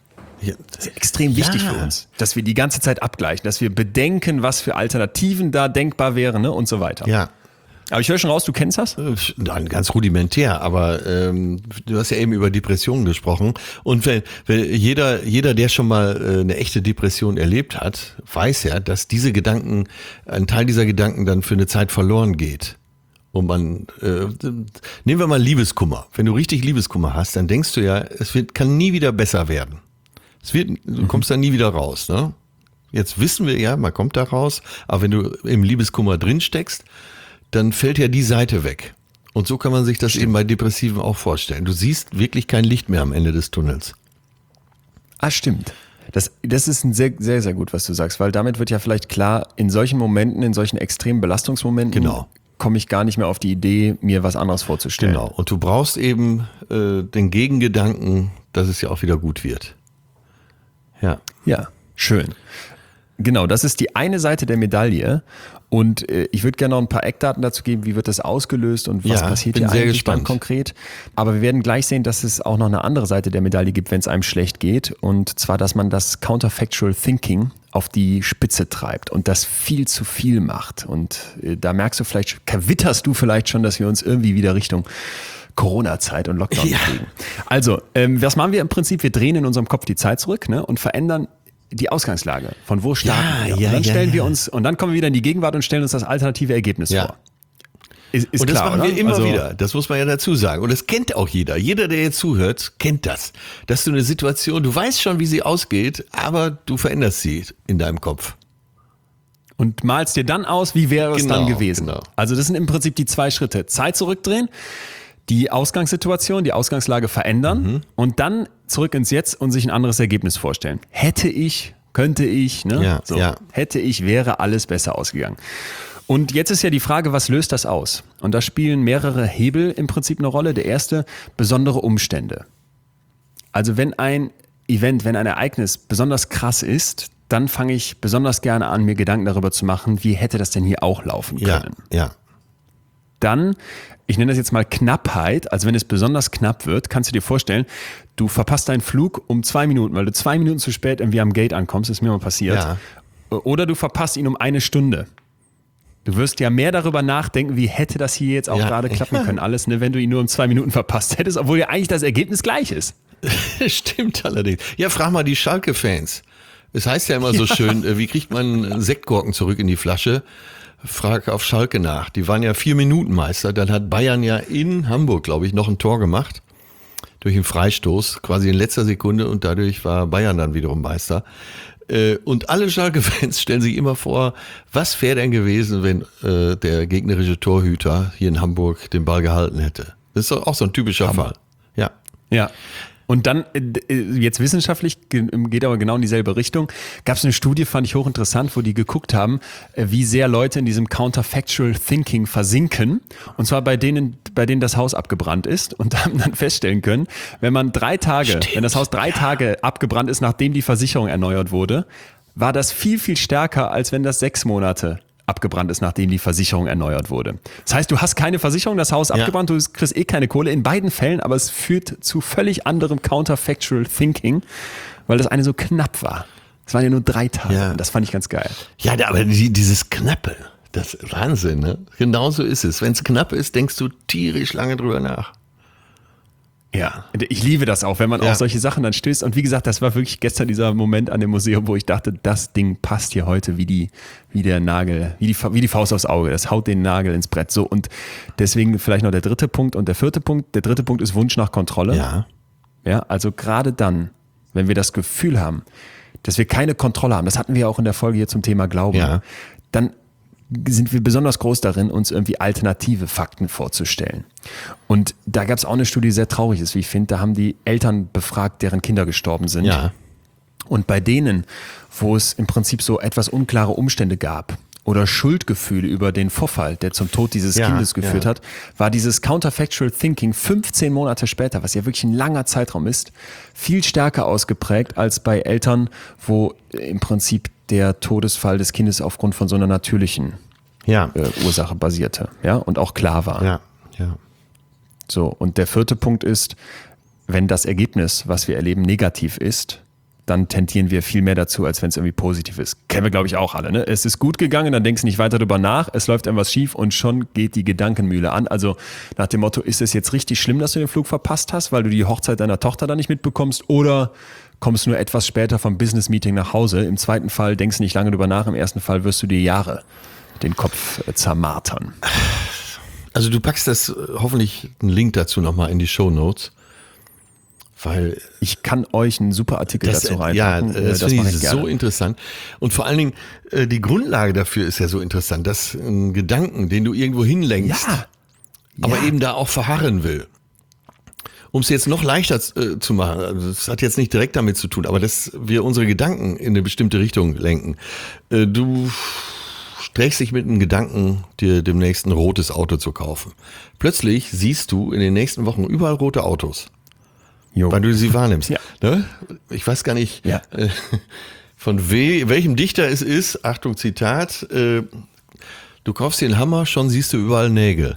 Das ist extrem wichtig für uns, dass wir die ganze Zeit abgleichen, dass wir bedenken, was für Alternativen da denkbar wären, ne, und so weiter. Ja. Aber ich höre schon raus, du kennst das? Nein, ganz rudimentär, aber du hast ja eben über Depressionen gesprochen und wenn jeder, der schon mal eine echte Depression erlebt hat, weiß ja, dass ein Teil dieser Gedanken dann für eine Zeit verloren geht. Und nehmen wir mal Liebeskummer. Wenn du richtig Liebeskummer hast, dann denkst du ja, kann nie wieder besser werden. Du kommst da nie wieder raus, ne? Jetzt wissen wir ja, man kommt da raus, aber wenn du im Liebeskummer drin steckst, dann fällt ja die Seite weg. Und so kann man sich das eben bei Depressiven auch vorstellen. Du siehst wirklich kein Licht mehr am Ende des Tunnels. Ah, stimmt. Das ist ein sehr, sehr, sehr gut, was du sagst, weil damit wird ja vielleicht klar, in solchen Momenten, in solchen extremen Belastungsmomenten, komme ich gar nicht mehr auf die Idee, mir was anderes vorzustellen. Genau. Und du brauchst eben den Gegengedanken, dass es ja auch wieder gut wird. Ja. Ja, schön. Genau, das ist die eine Seite der Medaille. Und ich würde gerne noch ein paar Eckdaten dazu geben, wie wird das ausgelöst und was passiert hier eigentlich dann konkret. Aber wir werden gleich sehen, dass es auch noch eine andere Seite der Medaille gibt, wenn es einem schlecht geht. Und zwar, dass man das Counterfactual Thinking auf die Spitze treibt und das viel zu viel macht. Und da merkst du vielleicht, witterst du vielleicht schon, dass wir uns irgendwie wieder Richtung Corona-Zeit und Lockdown kriegen. Also, was machen wir im Prinzip? Wir drehen in unserem Kopf die Zeit zurück, ne, und verändern die Ausgangslage. Von wo starten wir? Und dann stellen wir uns, und dann kommen wir wieder in die Gegenwart und stellen uns das alternative Ergebnis vor. Ist und das klar, machen wir immer also, wieder. Das muss man ja dazu sagen. Und das kennt auch jeder. Jeder, der jetzt zuhört, kennt das. Dass du eine Situation, du weißt schon, wie sie ausgeht, aber du veränderst sie in deinem Kopf. Und malst dir dann aus, wie wäre es dann gewesen. Genau. Also das sind im Prinzip die 2 Schritte. Zeit zurückdrehen, die Ausgangssituation, die Ausgangslage verändern und dann zurück ins Jetzt und sich ein anderes Ergebnis vorstellen. Hätte ich, könnte ich, ne? Hätte ich, wäre alles besser ausgegangen. Und jetzt ist ja die Frage, was löst das aus? Und da spielen mehrere Hebel im Prinzip eine Rolle. Der erste, besondere Umstände. Also wenn ein Event, wenn ein Ereignis besonders krass ist, dann fange ich besonders gerne an, mir Gedanken darüber zu machen, wie hätte das denn hier auch laufen können. Ja. Dann, ich nenne das jetzt mal Knappheit, also wenn es besonders knapp wird, kannst du dir vorstellen, du verpasst deinen Flug um 2 Minuten, weil du 2 Minuten zu spät irgendwie am Gate ankommst, ist mir mal passiert. Ja. Oder du verpasst ihn um 1 Stunde. Du wirst ja mehr darüber nachdenken, wie hätte das hier jetzt auch gerade klappen können, alles, ne, wenn du ihn nur um 2 Minuten verpasst hättest, obwohl ja eigentlich das Ergebnis gleich ist. Stimmt allerdings. Ja, frag mal die Schalke-Fans. Es heißt ja immer so schön, wie kriegt man Sektkorken zurück in die Flasche? Frag auf Schalke nach. Die waren ja 4-Minuten-Meister. Dann hat Bayern ja in Hamburg, glaube ich, noch ein Tor gemacht. Durch einen Freistoß, quasi in letzter Sekunde. Und dadurch war Bayern dann wiederum Meister. Und alle Schalke-Fans stellen sich immer vor, was wäre denn gewesen, wenn der gegnerische Torhüter hier in Hamburg den Ball gehalten hätte. Das ist auch so ein typischer Fall. Ja. Ja. Und dann, jetzt wissenschaftlich, geht aber genau in dieselbe Richtung, gab es eine Studie, fand ich hochinteressant, wo die geguckt haben, wie sehr Leute in diesem Counterfactual Thinking versinken. Und zwar bei denen das Haus abgebrannt ist, und haben dann feststellen können, wenn das Haus 3 Tage abgebrannt ist, nachdem die Versicherung erneuert wurde, war das viel, viel stärker, als wenn das 6 Monate abgebrannt ist, nachdem die Versicherung erneuert wurde. Das heißt, du hast keine Versicherung, das Haus abgebrannt, du kriegst keine Kohle, in beiden Fällen, aber es führt zu völlig anderem Counterfactual Thinking, weil das eine so knapp war. Es waren ja nur 3 Tage, Ja. Das fand ich ganz geil. Ja, aber dieses Knappe, das ist Wahnsinn, ne? Genau so ist es. Wenn es knapp ist, denkst du tierisch lange drüber nach. Ja, ich liebe das auch, wenn man auf solche Sachen dann stößt. Und wie gesagt, das war wirklich gestern dieser Moment an dem Museum, wo ich dachte, das Ding passt hier heute wie der Nagel, wie die Faust aufs Auge. Das haut den Nagel ins Brett. So, und deswegen vielleicht noch der 3. Punkt und der 4. Punkt. Der 3. Punkt ist Wunsch nach Kontrolle. Ja, also gerade dann, wenn wir das Gefühl haben, dass wir keine Kontrolle haben, das hatten wir auch in der Folge hier zum Thema Glauben, dann sind wir besonders groß darin, uns irgendwie alternative Fakten vorzustellen. Und da gab es auch eine Studie, die sehr traurig ist, wie ich finde. Da haben die Eltern befragt, deren Kinder gestorben sind. Ja. Und bei denen, wo es im Prinzip so etwas unklare Umstände gab oder Schuldgefühle über den Vorfall, der zum Tod dieses Kindes geführt hat, war dieses Counterfactual Thinking 15 Monate später, was ja wirklich ein langer Zeitraum ist, viel stärker ausgeprägt als bei Eltern, wo im Prinzip der Todesfall des Kindes aufgrund von so einer natürlichen Ursache basierte, ja, und auch klar war. Ja. So, und der 4. Punkt ist, wenn das Ergebnis, was wir erleben, negativ ist, dann tendieren wir viel mehr dazu, als wenn es irgendwie positiv ist. Kennen wir, glaube ich, auch alle, ne? Es ist gut gegangen, dann denkst du nicht weiter drüber nach, es läuft irgendwas schief und schon geht die Gedankenmühle an. Also nach dem Motto, ist es jetzt richtig schlimm, dass du den Flug verpasst hast, weil du die Hochzeit deiner Tochter dann nicht mitbekommst, oder kommst nur etwas später vom Business-Meeting nach Hause. Im 2. Fall denkst du nicht lange drüber nach, im 1. Fall wirst du dir Jahre den Kopf zermartern. Also du packst das hoffentlich einen Link dazu nochmal in die Shownotes, weil ich kann euch einen super Artikel dazu reinpacken. Ja, das finde ich gerne. so interessant. Und vor allen Dingen, die Grundlage dafür ist ja so interessant, dass ein Gedanken, den du irgendwo hinlenkst, aber eben da auch verharren will. Um es jetzt noch leichter zu machen, also das hat jetzt nicht direkt damit zu tun, aber dass wir unsere Gedanken in eine bestimmte Richtung lenken. Du strächst dich mit einem Gedanken, dir demnächst ein rotes Auto zu kaufen. Plötzlich siehst du in den nächsten Wochen überall rote Autos, weil du sie wahrnimmst. Ja. Ne? Ich weiß gar nicht, von welchem Dichter es ist. Achtung, Zitat. Du kaufst dir einen Hammer, schon siehst du überall Nägel.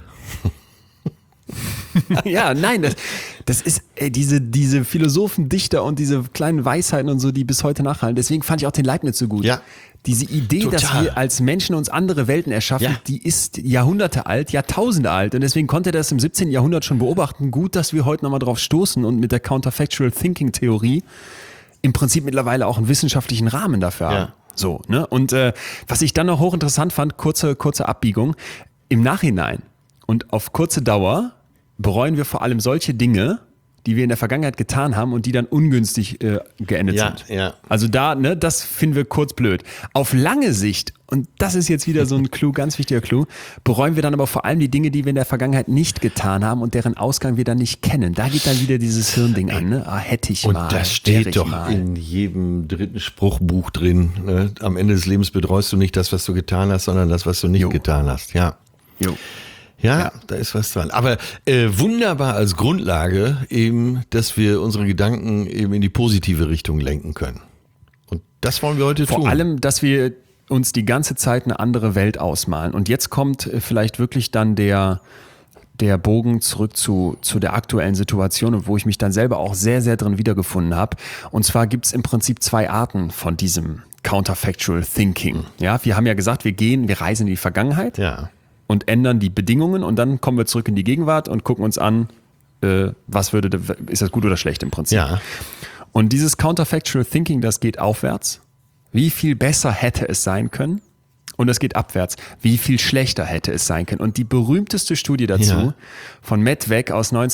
Ja, nein, das ist diese Philosophen, Dichter und diese kleinen Weisheiten und so, die bis heute nachhallen. Deswegen fand ich auch den Leibniz so gut. Ja. Diese Idee, Total. dass wir als Menschen uns andere Welten erschaffen, Ja. die ist Jahrhunderte alt, Jahrtausende alt. Und deswegen konnte er das im 17. Jahrhundert schon beobachten. Gut, dass wir heute nochmal drauf stoßen und mit der Counterfactual Thinking Theorie im Prinzip mittlerweile auch einen wissenschaftlichen Rahmen dafür haben. Ja. So, ne? Und was ich dann noch hochinteressant fand, kurze Abbiegung, im Nachhinein und auf kurze Dauer bereuen wir vor allem solche Dinge, die wir in der Vergangenheit getan haben und die dann ungünstig geendet sind. Ja. Also da, ne, das finden wir kurz blöd. Auf lange Sicht, und das ist jetzt wieder so ein Clou, ganz wichtiger Clou, bereuen wir dann aber vor allem die Dinge, die wir in der Vergangenheit nicht getan haben und deren Ausgang wir dann nicht kennen. Da geht dann wieder dieses Hirnding an, ne? Ah, hätte ich Und mal. das wäre steht ich doch mal. in jedem dritten Spruchbuch drin. Ne? Am Ende des Lebens bereust du nicht das, was du getan hast, sondern das, was du nicht getan hast. Ja. Jo. Ja, da ist was dran. Aber wunderbar als Grundlage eben, dass wir unsere Gedanken eben in die positive Richtung lenken können. Und das wollen wir heute tun. Vor allem, dass wir uns die ganze Zeit eine andere Welt ausmalen. Und jetzt kommt vielleicht wirklich dann der Bogen zurück zu der aktuellen Situation und wo ich mich dann selber auch sehr, sehr drin wiedergefunden habe. Und zwar gibt es im Prinzip zwei Arten von diesem Counterfactual Thinking. Ja, wir haben ja gesagt, wir reisen in die Vergangenheit. Ja. Und ändern die Bedingungen und dann kommen wir zurück in die Gegenwart und gucken uns an, ist das gut oder schlecht im Prinzip. Ja. Und dieses Counterfactual Thinking, das geht aufwärts. Wie viel besser hätte es sein können? Und es geht abwärts. Wie viel schlechter hätte es sein können? Und die berühmteste Studie dazu von Matt Weck aus dem Jahr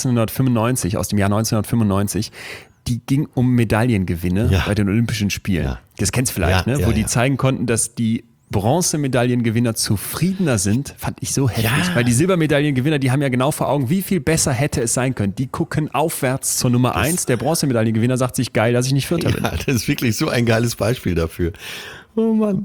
1995, die ging um Medaillengewinne bei den Olympischen Spielen. Ja. Das kennst du vielleicht, Ja, ne? ja, Wo die ja. zeigen konnten, dass die Bronzemedaillengewinner zufriedener sind, fand ich so heftig. Ja. Weil die Silbermedaillengewinner, die haben ja genau vor Augen, wie viel besser hätte es sein können. Die gucken aufwärts zur Nummer 1. Der Bronzemedaillengewinner sagt sich, geil, dass ich nicht Vierter bin. Ja, das ist wirklich so ein geiles Beispiel dafür. Oh Mann.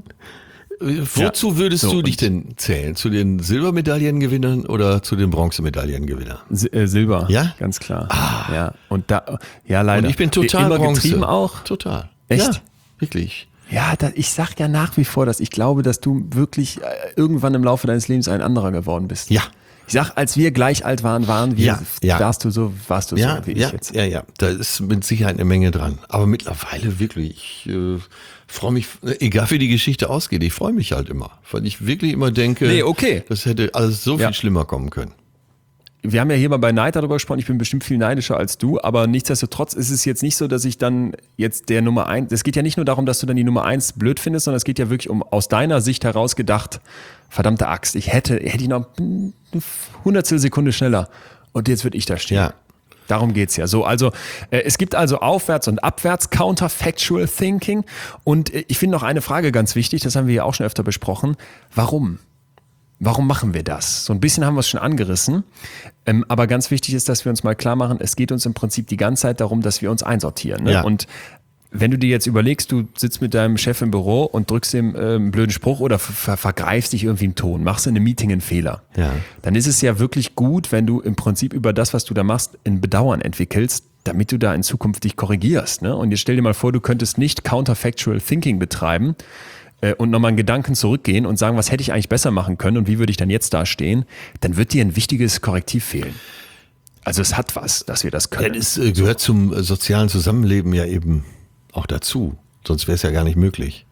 Wozu würdest So, du dich denn zählen? Zu den Silbermedaillengewinnern oder zu den Bronzemedaillengewinnern? Silber, Ja? ganz klar. Ja, und leider. Und ich bin total immer Bronze. getrieben auch. Total. Echt? Ja, wirklich. Ja, ich sag ja nach wie vor, dass ich glaube, dass du wirklich irgendwann im Laufe deines Lebens ein anderer geworden bist. Ja. Ich sag, als wir gleich alt waren wir, Ja. warst du so wie ich jetzt. Ja. Da ist mit Sicherheit eine Menge dran. Aber mittlerweile wirklich, ich freue mich, egal wie die Geschichte ausgeht, ich freue mich halt immer. Weil ich wirklich immer denke, Nee, okay. das hätte alles so viel schlimmer kommen können. Wir haben ja hier mal bei Neid darüber gesprochen, ich bin bestimmt viel neidischer als du, aber nichtsdestotrotz ist es jetzt nicht so, dass ich dann jetzt der Nummer 1, es geht ja nicht nur darum, dass du dann die Nummer 1 blöd findest, sondern es geht ja wirklich um aus deiner Sicht heraus gedacht, verdammte Axt, hätte ich noch eine Hundertstel Sekunde schneller und jetzt würde ich da stehen. Ja. Darum geht's ja. So, also es gibt also aufwärts und abwärts Counterfactual Thinking und ich finde noch eine Frage ganz wichtig, das haben wir ja auch schon öfter besprochen. Warum? Warum machen wir das? So ein bisschen haben wir es schon angerissen, aber ganz wichtig ist, dass wir uns mal klar machen, es geht uns im Prinzip die ganze Zeit darum, dass wir uns einsortieren. Ne? Ja. Und wenn du dir jetzt überlegst, du sitzt mit deinem Chef im Büro und drückst ihm einen blöden Spruch oder vergreifst dich irgendwie im Ton, machst in einem Meeting einen Fehler, dann ist es ja wirklich gut, wenn du im Prinzip über das, was du da machst, ein Bedauern entwickelst, damit du da in Zukunft dich korrigierst. Ne? Und jetzt stell dir mal vor, du könntest nicht Counterfactual Thinking betreiben, und nochmal einen Gedanken zurückgehen und sagen, was hätte ich eigentlich besser machen können und wie würde ich dann jetzt dastehen, dann wird dir ein wichtiges Korrektiv fehlen. Also es hat was, dass wir das können. Ja, das gehört zum sozialen Zusammenleben ja eben auch dazu. Sonst wäre es ja gar nicht möglich.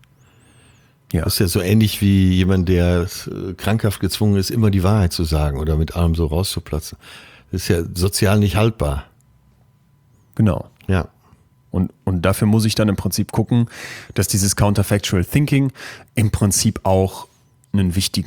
Ja. Das ist ja so ähnlich wie jemand, der krankhaft gezwungen ist, immer die Wahrheit zu sagen oder mit allem so rauszuplatzen. Das ist ja sozial nicht haltbar. Genau. Ja. Und dafür muss ich dann im Prinzip gucken, dass dieses Counterfactual Thinking im Prinzip auch eine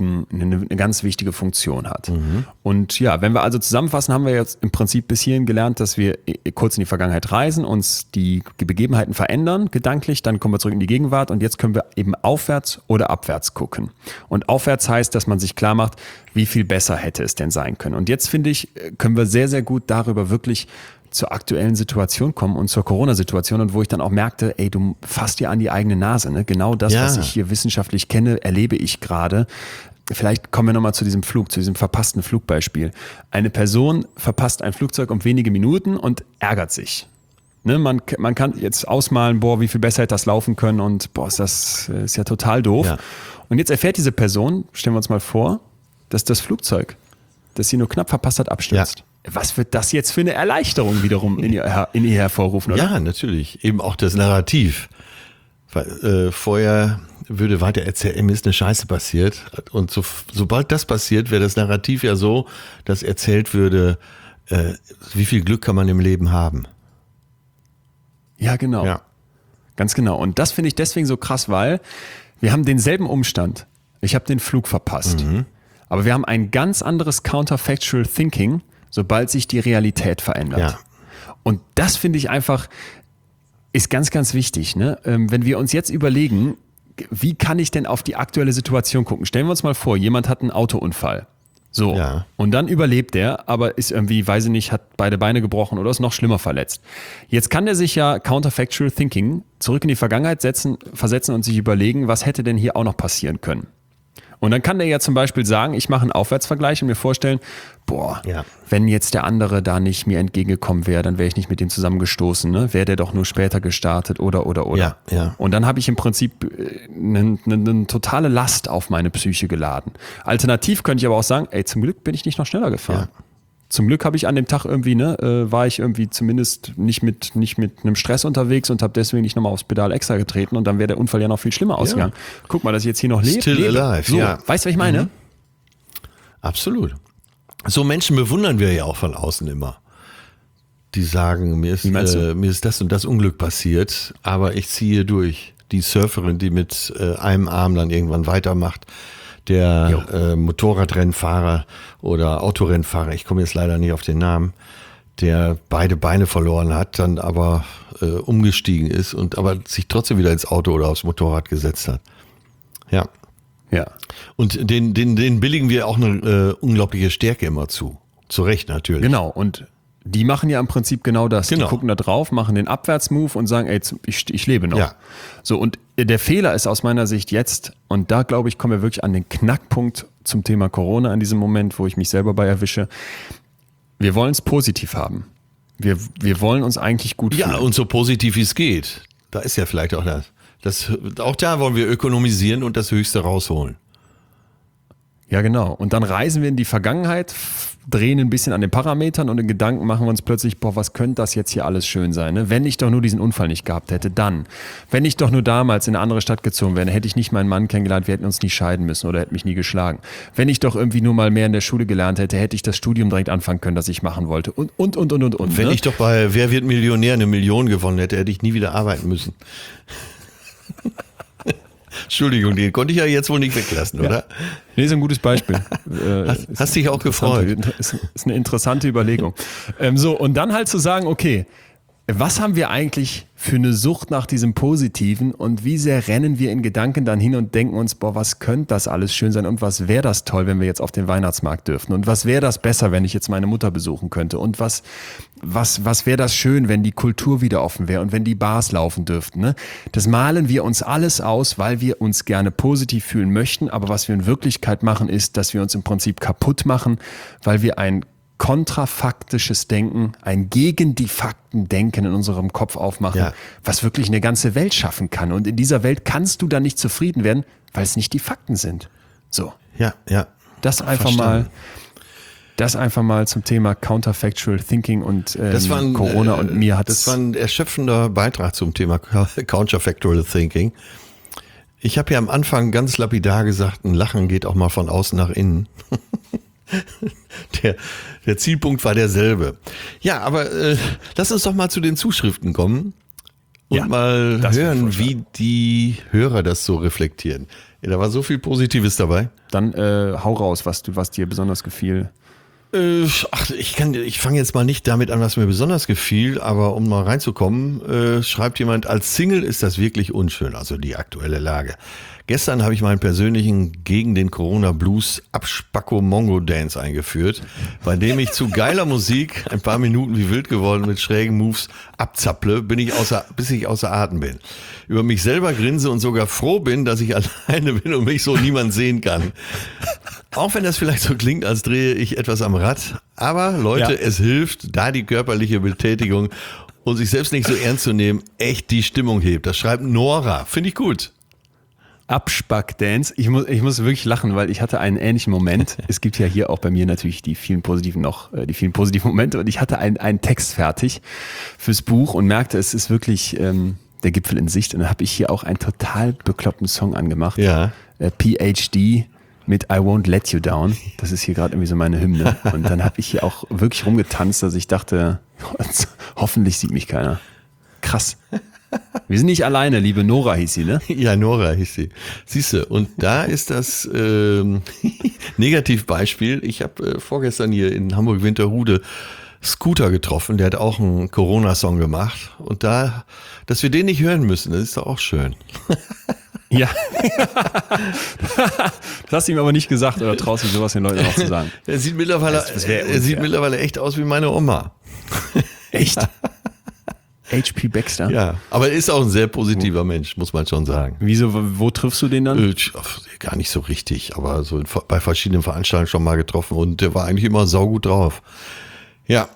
ganz wichtige Funktion hat. Und ja, wenn wir also zusammenfassen, haben wir jetzt im Prinzip bis hierhin gelernt, dass wir kurz in die Vergangenheit reisen, uns die Begebenheiten verändern, gedanklich, dann kommen wir zurück in die Gegenwart und jetzt können wir eben aufwärts oder abwärts gucken. Und aufwärts heißt, dass man sich klar macht, wie viel besser hätte es denn sein können. Und jetzt finde ich, können wir sehr, sehr gut darüber wirklich zur aktuellen Situation kommen und zur Corona-Situation und wo ich dann auch merkte, ey, du fasst dir an die eigene Nase, ne? Genau das, was ich hier wissenschaftlich kenne, erlebe ich gerade. Vielleicht kommen wir nochmal zu diesem verpassten Flugbeispiel. Eine Person verpasst ein Flugzeug um wenige Minuten und ärgert sich. Ne, man kann jetzt ausmalen, boah, wie viel besser hätte das laufen können und boah, das ist ja total doof. Ja. Und jetzt erfährt diese Person, stellen wir uns mal vor, dass das Flugzeug, das sie nur knapp verpasst hat, abstürzt. Ja. Was wird das jetzt für eine Erleichterung wiederum in ihr hervorrufen, oder? Ja, natürlich. Eben auch das Narrativ. Weil, vorher würde weiter erzählen, mir ist eine Scheiße passiert. Und sobald das passiert, wäre das Narrativ ja so, dass erzählt würde, wie viel Glück kann man im Leben haben. Ja, genau. Ja. Ganz genau. Und das finde ich deswegen so krass, weil wir haben denselben Umstand. Ich habe den Flug verpasst. Aber wir haben ein ganz anderes Counterfactual Thinking, sobald sich die Realität verändert. Ja. Und das finde ich einfach, ist ganz, ganz wichtig. Ne? Wenn wir uns jetzt überlegen, wie kann ich denn auf die aktuelle Situation gucken? Stellen wir uns mal vor, jemand hat einen Autounfall. So. Ja. Und dann überlebt er, aber ist irgendwie, weiß ich nicht, hat beide Beine gebrochen oder ist noch schlimmer verletzt. Jetzt kann er sich ja Counterfactual Thinking zurück in die Vergangenheit versetzen und sich überlegen, was hätte denn hier auch noch passieren können? Und dann kann der ja zum Beispiel sagen, ich mache einen Aufwärtsvergleich und mir vorstellen, wenn jetzt der andere da nicht mir entgegengekommen wäre, dann wäre ich nicht mit dem zusammengestoßen, ne? Wäre der doch nur später gestartet oder. Ja, ja. Und dann habe ich im Prinzip eine totale Last auf meine Psyche geladen. Alternativ könnte ich aber auch sagen, zum Glück bin ich nicht noch schneller gefahren. Ja. Zum Glück habe ich an dem Tag irgendwie, war ich irgendwie zumindest nicht mit einem Stress unterwegs und habe deswegen nicht nochmal aufs Pedal extra getreten und dann wäre der Unfall ja noch viel schlimmer ausgegangen. Guck mal, dass ich jetzt hier noch lebe. Still alive, so, ja. Weißt du, was ich meine? Absolut. So Menschen bewundern wir ja auch von außen immer. Die sagen, mir ist das und das Unglück passiert, aber ich ziehe durch. Die Surferin, die mit einem Arm dann irgendwann weitermacht, der Motorradrennfahrer oder Autorennfahrer, ich komme jetzt leider nicht auf den Namen, der beide Beine verloren hat, dann aber umgestiegen ist und aber sich trotzdem wieder ins Auto oder aufs Motorrad gesetzt hat. Ja. Ja. Und den billigen wir auch eine unglaubliche Stärke immer zu. Zu Recht natürlich. Genau. Und die machen ja im Prinzip genau das. Genau. Die gucken da drauf, machen den Abwärtsmove und sagen, ich lebe noch. Ja. So, und der Fehler ist aus meiner Sicht jetzt, und da glaube ich, kommen wir wirklich an den Knackpunkt zum Thema Corona in diesem Moment, wo ich mich selber bei erwische. Wir wollen es positiv haben. Wir wollen uns eigentlich gut fühlen. Ja, und so positiv wie es geht. Da ist ja vielleicht auch das. Auch da wollen wir ökonomisieren und das Höchste rausholen. Ja, genau. Und dann reisen wir in die Vergangenheit, drehen ein bisschen an den Parametern und in Gedanken machen wir uns plötzlich, was könnte das jetzt hier alles schön sein, ne? Wenn ich doch nur diesen Unfall nicht gehabt hätte, dann. Wenn ich doch nur damals in eine andere Stadt gezogen wäre, hätte ich nicht meinen Mann kennengelernt, wir hätten uns nie scheiden müssen oder hätte mich nie geschlagen. Wenn ich doch irgendwie nur mal mehr in der Schule gelernt hätte, hätte ich das Studium direkt anfangen können, das ich machen wollte. Und. Wenn ich doch bei Wer wird Millionär eine Million gewonnen hätte, hätte ich nie wieder arbeiten müssen. Entschuldigung, den konnte ich ja jetzt wohl nicht weglassen, oder? Nee, ist ein gutes Beispiel. Hast dich auch gefreut. Ist eine interessante Überlegung. Und dann halt zu sagen, okay, was haben wir eigentlich für eine Sucht nach diesem Positiven und wie sehr rennen wir in Gedanken dann hin und denken uns, was könnte das alles schön sein und was wäre das toll, wenn wir jetzt auf den Weihnachtsmarkt dürften und was wäre das besser, wenn ich jetzt meine Mutter besuchen könnte und was wäre das schön, wenn die Kultur wieder offen wäre und wenn die Bars laufen dürften. Ne? Das malen wir uns alles aus, weil wir uns gerne positiv fühlen möchten, aber was wir in Wirklichkeit machen ist, dass wir uns im Prinzip kaputt machen, weil wir ein kontrafaktisches Denken, ein gegen die Fakten Denken in unserem Kopf aufmachen, was wirklich eine ganze Welt schaffen kann. Und in dieser Welt kannst du dann nicht zufrieden werden, weil es nicht die Fakten sind. So. Ja. Das einfach mal zum Thema Counterfactual Thinking und Corona und mir hat es. Das war ein erschöpfender Beitrag zum Thema Counterfactual Thinking. Ich habe ja am Anfang ganz lapidar gesagt, ein Lachen geht auch mal von außen nach innen. Der Zielpunkt war derselbe. Ja, aber lass uns doch mal zu den Zuschriften kommen und mal hören, wie die Hörer das so reflektieren. Ja, da war so viel Positives dabei. Dann hau raus, was dir besonders gefiel. Ich fange jetzt mal nicht damit an, was mir besonders gefiel, aber um mal reinzukommen, schreibt jemand, als Single ist das wirklich unschön, also die aktuelle Lage. Gestern habe ich meinen persönlichen gegen den Corona-Blues Abspacko-Mongo-Dance eingeführt, bei dem ich zu geiler Musik ein paar Minuten wie wild geworden mit schrägen Moves abzapple, bis ich außer Atem bin. Über mich selber grinse und sogar froh bin, dass ich alleine bin und mich so niemand sehen kann. Auch wenn das vielleicht so klingt, als drehe ich etwas am Rad. Aber Leute, es hilft, da die körperliche Betätigung und sich selbst nicht so ernst zu nehmen, echt die Stimmung hebt. Das schreibt Nora. Finde ich gut. Abspack-Dance. Ich muss wirklich lachen, weil ich hatte einen ähnlichen Moment. Es gibt ja hier auch bei mir natürlich die vielen positiven Momente und ich hatte einen Text fertig fürs Buch und merkte, es ist wirklich der Gipfel in Sicht. Und dann habe ich hier auch einen total bekloppten Song angemacht. Ja. PhD mit I Won't Let You Down. Das ist hier gerade irgendwie so meine Hymne. Und dann habe ich hier auch wirklich rumgetanzt, dass ich dachte, hoffentlich sieht mich keiner. Krass. Wir sind nicht alleine, liebe Nora hieß sie, ne? Ja, Nora hieß sie. Siehste, und da ist das Negativbeispiel. Ich habe vorgestern hier in Hamburg-Winterhude Scooter getroffen, der hat auch einen Corona-Song gemacht. Und dass wir den nicht hören müssen, das ist doch auch schön. Ja. Das hast du ihm aber nicht gesagt oder traust du sowas den Leuten auch zu sagen? Er sieht mittlerweile echt aus wie meine Oma. Echt? H.P. Baxter? Ja, aber er ist auch ein sehr positiver Mensch, muss man schon sagen. Wieso, wo triffst du den dann? Gar nicht so richtig, aber so bei verschiedenen Veranstaltungen schon mal getroffen und der war eigentlich immer saugut drauf. Ja.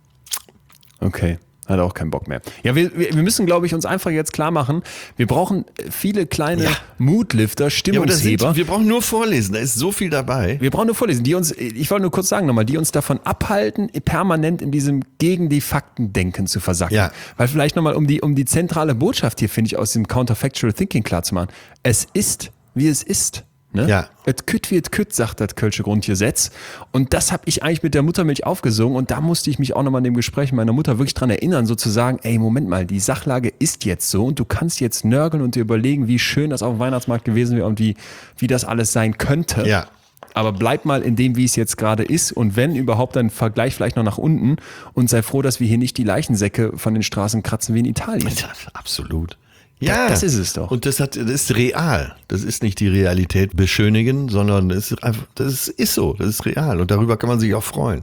Okay. Hat auch keinen Bock mehr. Ja, wir müssen, glaube ich, uns einfach jetzt klar machen, wir brauchen viele kleine Moodlifter, Stimmungsheber. Ja, wir brauchen nur vorlesen, da ist so viel dabei. Wir brauchen nur vorlesen, die uns, ich wollte nur kurz sagen nochmal, die uns davon abhalten, permanent in diesem gegen die Fakten denken zu versacken. Ja. Weil vielleicht nochmal, um die zentrale Botschaft hier, finde ich, aus dem Counterfactual Thinking klar zu machen. Es ist, wie es ist. Ne? Ja. Et kütt wie et kütt, sagt das Kölsche Grundgesetz. Und das habe ich eigentlich mit der Muttermilch aufgesungen und da musste ich mich auch nochmal in dem Gespräch mit meiner Mutter wirklich dran erinnern, sozusagen, ey, Moment mal, die Sachlage ist jetzt so und du kannst jetzt nörgeln und dir überlegen, wie schön das auf dem Weihnachtsmarkt gewesen wäre und wie das alles sein könnte. Ja. Aber bleib mal in dem, wie es jetzt gerade ist und wenn überhaupt, dann Vergleich vielleicht noch nach unten und sei froh, dass wir hier nicht die Leichensäcke von den Straßen kratzen wie in Italien. Ja, absolut. Ja, das ist es doch. Und das ist real. Das ist nicht die Realität beschönigen, sondern das ist so, das ist real. Und darüber kann man sich auch freuen.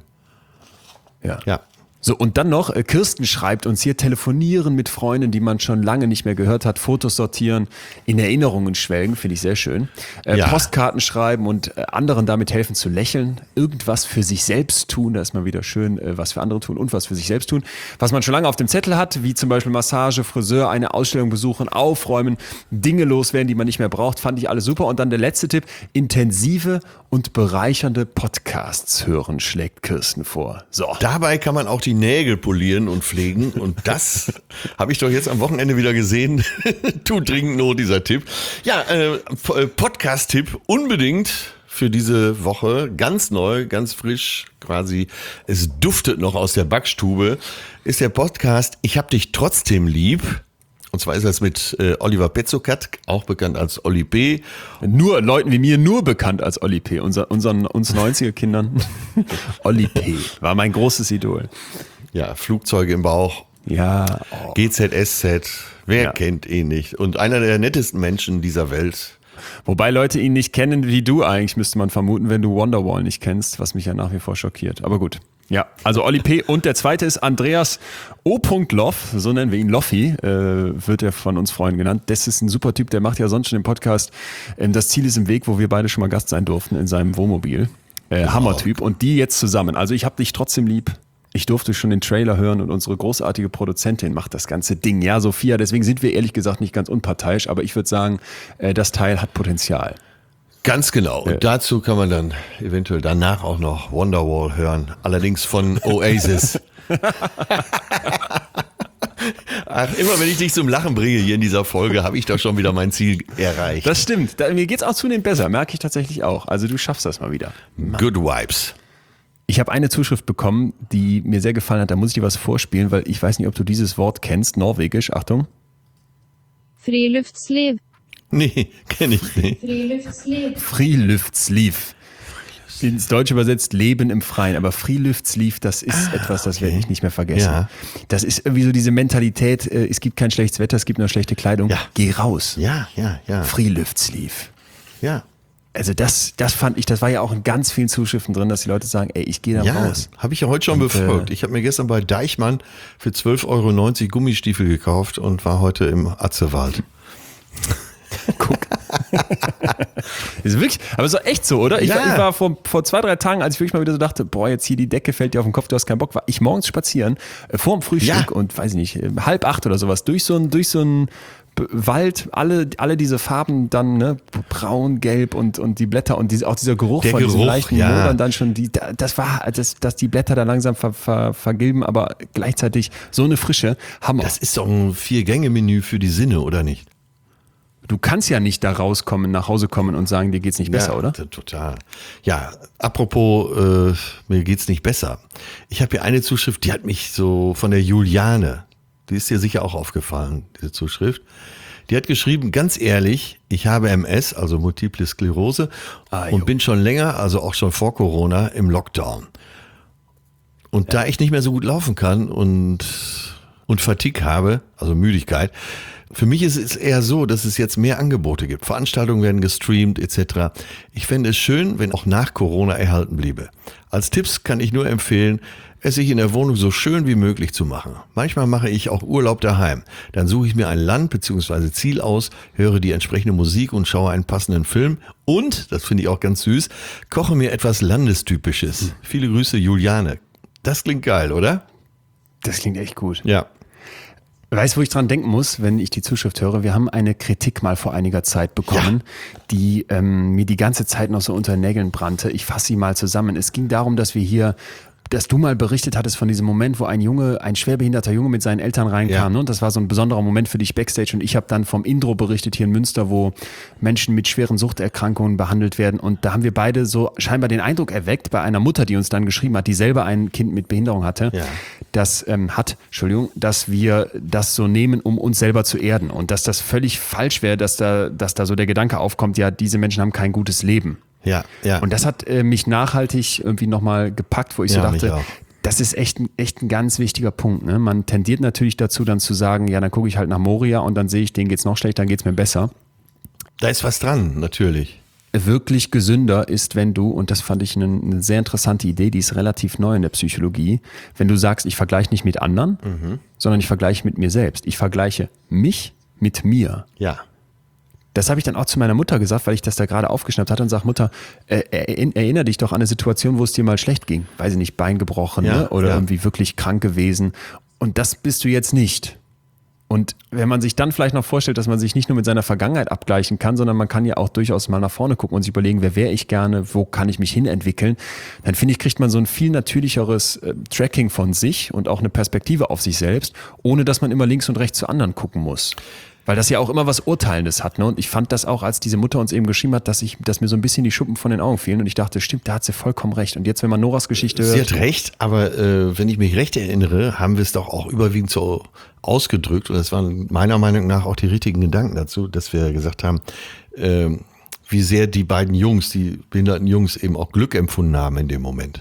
Ja. So, und dann noch, Kirsten schreibt uns hier, telefonieren mit Freunden, die man schon lange nicht mehr gehört hat, Fotos sortieren, in Erinnerungen schwelgen, finde ich sehr schön. Postkarten schreiben und anderen damit helfen zu lächeln, irgendwas für sich selbst tun, da ist mal wieder schön, was für andere tun und was für sich selbst tun. Was man schon lange auf dem Zettel hat, wie zum Beispiel Massage, Friseur, eine Ausstellung besuchen, aufräumen, Dinge loswerden, die man nicht mehr braucht, fand ich alles super. Und dann der letzte Tipp, intensive und bereichernde Podcasts hören, schlägt Kirsten vor. So. Dabei kann man auch die Nägel polieren und pflegen und das habe ich doch jetzt am Wochenende wieder gesehen. Tut dringend Not, dieser Tipp. Ja, Podcast-Tipp unbedingt für diese Woche. Ganz neu, ganz frisch quasi. Es duftet noch aus der Backstube. Ist der Podcast Ich hab dich trotzdem lieb. Und zwar ist das mit Oliver Petzokat, auch bekannt als Olli P. Nur Leuten wie mir nur bekannt als Olli P. Uns 90er Kindern. Olli P. war mein großes Idol. Ja, Flugzeuge im Bauch. Ja. Oh. GZSZ. Wer kennt ihn nicht? Und einer der nettesten Menschen dieser Welt. Wobei Leute ihn nicht kennen wie du eigentlich, müsste man vermuten, wenn du Wonderwall nicht kennst, was mich ja nach wie vor schockiert. Aber gut. Ja, also Olli P. Und der zweite ist Andreas O. Loff, so nennen wir ihn, Loffi, wird er von uns Freunden genannt. Das ist ein super Typ, der macht ja sonst schon den Podcast Das Ziel ist im Weg, wo wir beide schon mal Gast sein durften in seinem Wohnmobil. Hammertyp. Und die jetzt zusammen. Also ich hab dich trotzdem lieb. Ich durfte schon den Trailer hören und unsere großartige Produzentin macht das ganze Ding. Ja, Sophia, deswegen sind wir ehrlich gesagt nicht ganz unparteiisch, aber ich würde sagen, das Teil hat Potenzial. Ganz genau. Und dazu kann man dann eventuell danach auch noch Wonderwall hören. Allerdings von Oasis. Ach, immer wenn ich dich zum Lachen bringe hier in dieser Folge, habe ich doch schon wieder mein Ziel erreicht. Das stimmt. Mir geht's auch zunehmend besser, merke ich tatsächlich auch. Also du schaffst das mal wieder. Good vibes. Ich habe eine Zuschrift bekommen, die mir sehr gefallen hat. Da muss ich dir was vorspielen, weil ich weiß nicht, ob du dieses Wort kennst. Norwegisch, Achtung. Friluftsliv. Nee, kenne ich nicht. Friluftsliv. Ins Deutsche übersetzt Leben im Freien. Aber Friluftsliv, das ist etwas, das werde ich nicht mehr vergessen. Ja. Das ist irgendwie so diese Mentalität, es gibt kein schlechtes Wetter, es gibt nur schlechte Kleidung. Ja. Geh raus. Ja. Friluftsliv. Ja. Also das fand ich, das war ja auch in ganz vielen Zuschriften drin, dass die Leute sagen, ey, ich gehe da raus. Habe ich ja heute schon befolgt. Ich habe mir gestern bei Deichmann für 12,90 € Gummistiefel gekauft und war heute im Atzewald. Guck. Ist wirklich, aber so echt so, oder? Ich war vor 2-3 Tagen, als ich wirklich mal wieder so dachte, boah, jetzt hier die Decke fällt dir auf den Kopf, du hast keinen Bock, war ich morgens spazieren, vor dem Frühstück und weiß ich nicht, 7:30 oder sowas, durch so ein Wald, alle diese Farben dann, ne, braun, gelb und die Blätter und auch dieser Geruch von diesen leichten Modern dann schon, dass die Blätter dann langsam vergilben, aber gleichzeitig so eine Frische, Hammer. Das ist doch ein 4-Gänge-Menü für die Sinne, oder nicht? Du kannst ja nicht da rauskommen, nach Hause kommen und sagen, dir geht's nicht besser, oder? Total. Ja, apropos, mir geht's nicht besser. Ich habe hier eine Zuschrift, die hat mich so von der Juliane, die ist dir sicher auch aufgefallen, diese Zuschrift. Die hat geschrieben, ganz ehrlich, ich habe MS, also Multiple Sklerose, und bin schon länger, also auch schon vor Corona, im Lockdown. Und da ich nicht mehr so gut laufen kann und Fatigue habe, also Müdigkeit, für mich ist es eher so, dass es jetzt mehr Angebote gibt. Veranstaltungen werden gestreamt etc. Ich fände es schön, wenn auch nach Corona erhalten bliebe. Als Tipps kann ich nur empfehlen, es sich in der Wohnung so schön wie möglich zu machen. Manchmal mache ich auch Urlaub daheim. Dann suche ich mir ein Land bzw. Ziel aus, höre die entsprechende Musik und schaue einen passenden Film. Und, das finde ich auch ganz süß, koche mir etwas Landestypisches. Viele Grüße, Juliane. Das klingt geil, oder? Das klingt echt gut. Ja. Weißt du, wo ich dran denken muss, wenn ich die Zuschrift höre? Wir haben eine Kritik mal vor einiger Zeit bekommen, die mir die ganze Zeit noch so unter den Nägeln brannte. Ich fasse sie mal zusammen. Es ging darum, dass du mal berichtet hattest von diesem Moment, wo ein schwerbehinderter Junge mit seinen Eltern reinkam. Ne? Und das war so ein besonderer Moment für dich Backstage. Und ich habe dann vom Indro berichtet hier in Münster, wo Menschen mit schweren Suchterkrankungen behandelt werden. Und da haben wir beide so scheinbar den Eindruck erweckt bei einer Mutter, die uns dann geschrieben hat, die selber ein Kind mit Behinderung hatte, dass wir das so nehmen, um uns selber zu erden. Und dass das völlig falsch wäre, dass da so der Gedanke aufkommt, ja, diese Menschen haben kein gutes Leben. Ja. Und das hat mich nachhaltig irgendwie nochmal gepackt, wo ich so dachte, das ist echt ein ganz wichtiger Punkt. Ne? Man tendiert natürlich dazu, dann zu sagen, ja, dann gucke ich halt nach Moria und dann sehe ich, denen geht's noch schlechter, dann geht's mir besser. Da ist was dran, natürlich. Wirklich gesünder ist, wenn du, und das fand ich eine sehr interessante Idee, die ist relativ neu in der Psychologie, wenn du sagst, ich vergleiche nicht mit anderen, sondern ich vergleiche mit mir selbst. Ich vergleiche mich mit mir. Ja. Das habe ich dann auch zu meiner Mutter gesagt, weil ich das da gerade aufgeschnappt hatte und sage, Mutter, erinnere dich doch an eine Situation, wo es dir mal schlecht ging. Weiß ich nicht, Bein gebrochen oder irgendwie wirklich krank gewesen. Und das bist du jetzt nicht. Und wenn man sich dann vielleicht noch vorstellt, dass man sich nicht nur mit seiner Vergangenheit abgleichen kann, sondern man kann ja auch durchaus mal nach vorne gucken und sich überlegen, wer wäre ich gerne, wo kann ich mich hinentwickeln, dann finde ich, kriegt man so ein viel natürlicheres Tracking von sich und auch eine Perspektive auf sich selbst, ohne dass man immer links und rechts zu anderen gucken muss. Weil das ja auch immer was Urteilendes hat. Ne? Und ich fand das auch, als diese Mutter uns eben geschrieben hat, dass mir so ein bisschen die Schuppen von den Augen fielen. Und ich dachte, stimmt, da hat sie vollkommen recht. Und jetzt, wenn man Noras Geschichte hört. Sie hat recht, aber wenn ich mich recht erinnere, haben wir es doch auch überwiegend so ausgedrückt. Und das waren meiner Meinung nach auch die richtigen Gedanken dazu, dass wir gesagt haben, wie sehr die beiden Jungs, die behinderten Jungs, eben auch Glück empfunden haben in dem Moment.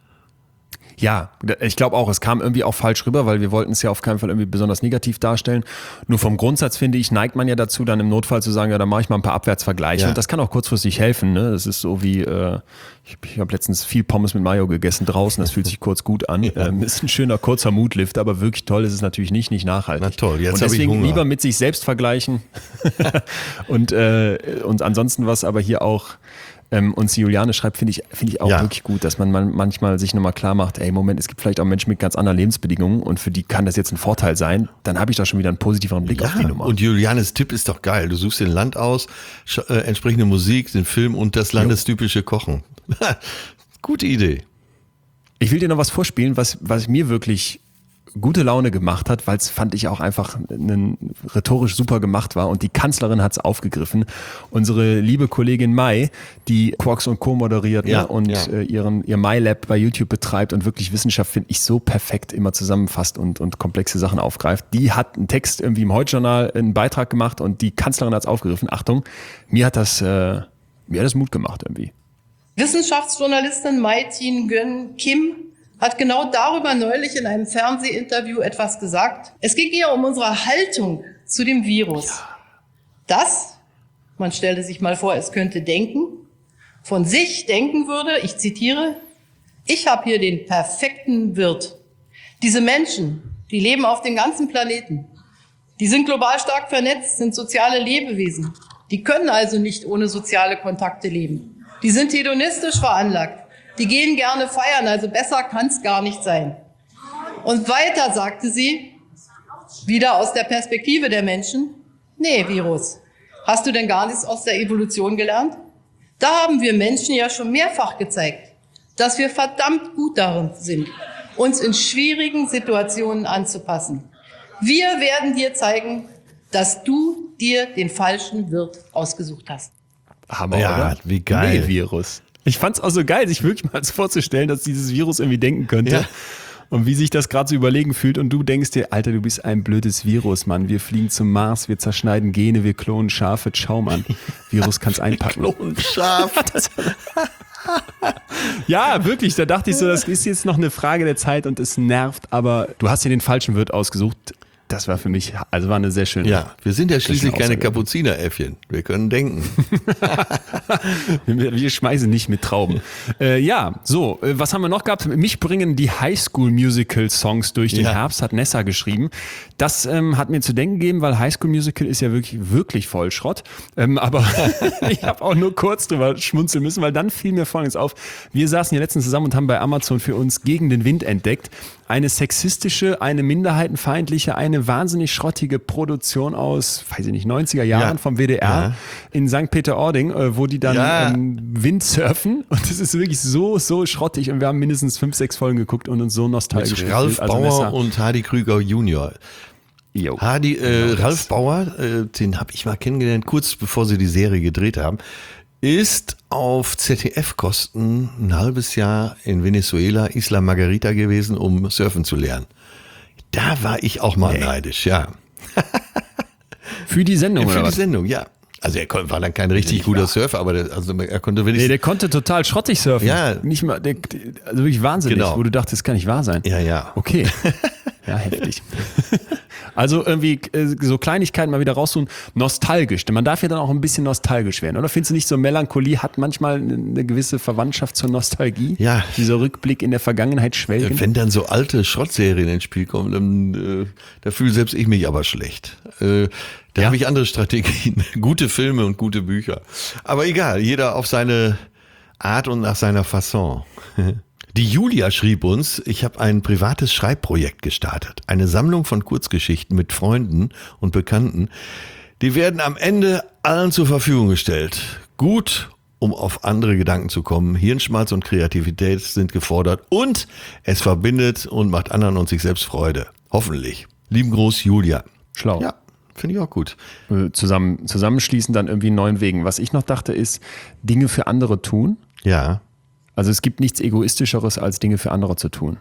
Ja, ich glaube auch, es kam irgendwie auch falsch rüber, weil wir wollten es ja auf keinen Fall irgendwie besonders negativ darstellen. Nur vom Grundsatz, finde ich, neigt man ja dazu, dann im Notfall zu sagen, ja, dann mache ich mal ein paar Abwärtsvergleiche. Ja. Und das kann auch kurzfristig helfen. Ne? Das ist so wie, ich habe letztens viel Pommes mit Mayo gegessen draußen, das fühlt sich kurz gut an. Ist ein schöner, kurzer Moodlift, aber wirklich toll ist es natürlich nicht nachhaltig. Na toll, jetzt und deswegen lieber mit sich selbst vergleichen. und ansonsten was aber hier auch uns die Juliane schreibt, finde ich auch wirklich gut, dass man manchmal sich nochmal klar macht, ey, Moment, es gibt vielleicht auch Menschen mit ganz anderen Lebensbedingungen und für die kann das jetzt ein Vorteil sein, dann habe ich doch schon wieder einen positiveren Blick auf die Nummer. Und Julianes Tipp ist doch geil, du suchst den Land aus, entsprechende Musik, den Film und das landestypische Kochen. Gute Idee. Ich will dir noch was vorspielen, was mir wirklich gute Laune gemacht hat, weil es, fand ich, auch einfach rhetorisch super gemacht war und die Kanzlerin hat es aufgegriffen. Unsere liebe Kollegin Mai, die Quarks und Co. moderiert ihr MyLab bei YouTube betreibt und wirklich Wissenschaft, finde ich, so perfekt immer zusammenfasst und komplexe Sachen aufgreift. Die hat einen Text irgendwie im Heute-Journal, einen Beitrag gemacht und die Kanzlerin hat es aufgegriffen. Achtung, mir hat das Mut gemacht irgendwie. Wissenschaftsjournalistin Mai-Tin Gön Kim hat genau darüber neulich in einem Fernsehinterview etwas gesagt. Es ging ihr um unsere Haltung zu dem Virus. Ja. Das, man stelle sich mal vor, es könnte denken, von sich denken würde, ich zitiere, ich habe hier den perfekten Wirt. Diese Menschen, die leben auf dem ganzen Planeten. Die sind global stark vernetzt, sind soziale Lebewesen. Die können also nicht ohne soziale Kontakte leben. Die sind hedonistisch veranlagt. Die gehen gerne feiern, also besser kann's gar nicht sein. Und weiter sagte sie, wieder aus der Perspektive der Menschen, nee, Virus, hast du denn gar nichts aus der Evolution gelernt? Da haben wir Menschen ja schon mehrfach gezeigt, dass wir verdammt gut darin sind, uns in schwierigen Situationen anzupassen. Wir werden dir zeigen, dass du dir den falschen Wirt ausgesucht hast. Hammer, Ja, oder? wie geil. Nee, Virus. Ich fand's auch so geil, sich wirklich mal vorzustellen, dass dieses Virus irgendwie denken könnte. Ja. Und wie sich das gerade so überlegen fühlt. Und du denkst dir, Alter, du bist ein blödes Virus, Mann. Wir fliegen zum Mars, wir zerschneiden Gene, wir klonen Schafe. Schau, Mann. Virus kann's einpacken. Und scharf. Ja, wirklich. Da dachte ich so, das ist jetzt noch eine Frage der Zeit und es nervt. Aber du hast dir den falschen Wirt ausgesucht. Das war für mich, also war eine sehr schöne. Ja, wir sind ja schließlich keine Aussage. Kapuzineräffchen. Wir können denken. Wir schmeißen nicht mit Trauben. Was haben wir noch gehabt? Mich bringen die Highschool-Musical-Songs durch den Ja. Herbst, hat Nessa geschrieben. Das hat mir zu denken gegeben, weil Highschool-Musical ist ja wirklich voll Schrott. Aber ich habe auch nur kurz drüber schmunzeln müssen, weil dann fiel mir Folgendes auf. Wir saßen hier letztens zusammen und haben bei Amazon für uns Gegen den Wind entdeckt. Eine sexistische, eine minderheitenfeindliche, eine wahnsinnig schrottige Produktion aus, weiß ich nicht, 90er Jahren Ja. vom WDR Ja. in St. Peter-Ording, wo die dann Ja. Windsurfen und es ist wirklich so schrottig und wir haben mindestens 5, 6 Folgen geguckt und uns so nostalgisch Mit Ralf gefühlt. Also Bauer Nessa, und Hardy Krüger Junior. jo. Ralf Bauer, den habe ich mal kennengelernt, kurz bevor sie die Serie gedreht haben, ist auf ZDF-Kosten ein halbes Jahr in Venezuela, Isla Margarita gewesen, um surfen zu lernen. Da war ich auch mal neidisch, ja. Für die Sendung Für oder die was? Sendung, ja. Also er war dann kein richtig guter Surfer, aber er konnte Nee, wenigstens... der konnte total schrottig surfen. Ja. Nicht mal, also wirklich wahnsinnig, Genau. wo du dachtest, das kann nicht wahr sein. Ja. Okay. Ja, heftig. Also irgendwie so Kleinigkeiten mal wieder raussuchen. Nostalgisch. Denn man darf ja dann auch ein bisschen nostalgisch werden. Oder findest du nicht, so Melancholie hat manchmal eine gewisse Verwandtschaft zur Nostalgie? Ja. Dieser Rückblick in der Vergangenheit schwelgen? Wenn dann so alte Schrottserien ins Spiel kommen, dann da fühle selbst ich mich aber schlecht. Da habe ich andere Strategien. Gute Filme und gute Bücher. Aber egal, jeder auf seine Art und nach seiner Fasson. Die Julia schrieb uns, ich habe ein privates Schreibprojekt gestartet. Eine Sammlung von Kurzgeschichten mit Freunden und Bekannten. Die werden am Ende allen zur Verfügung gestellt. Gut, um auf andere Gedanken zu kommen. Hirnschmalz und Kreativität sind gefordert und es verbindet und macht anderen und sich selbst Freude. Hoffentlich. Lieben Gruß, Julia. Schlau. Ja, finde ich auch gut. Zusammenschließen dann irgendwie in neuen Wegen. Was ich noch dachte ist, Dinge für andere tun. Ja. Also es gibt nichts Egoistischeres, als Dinge für andere zu tun.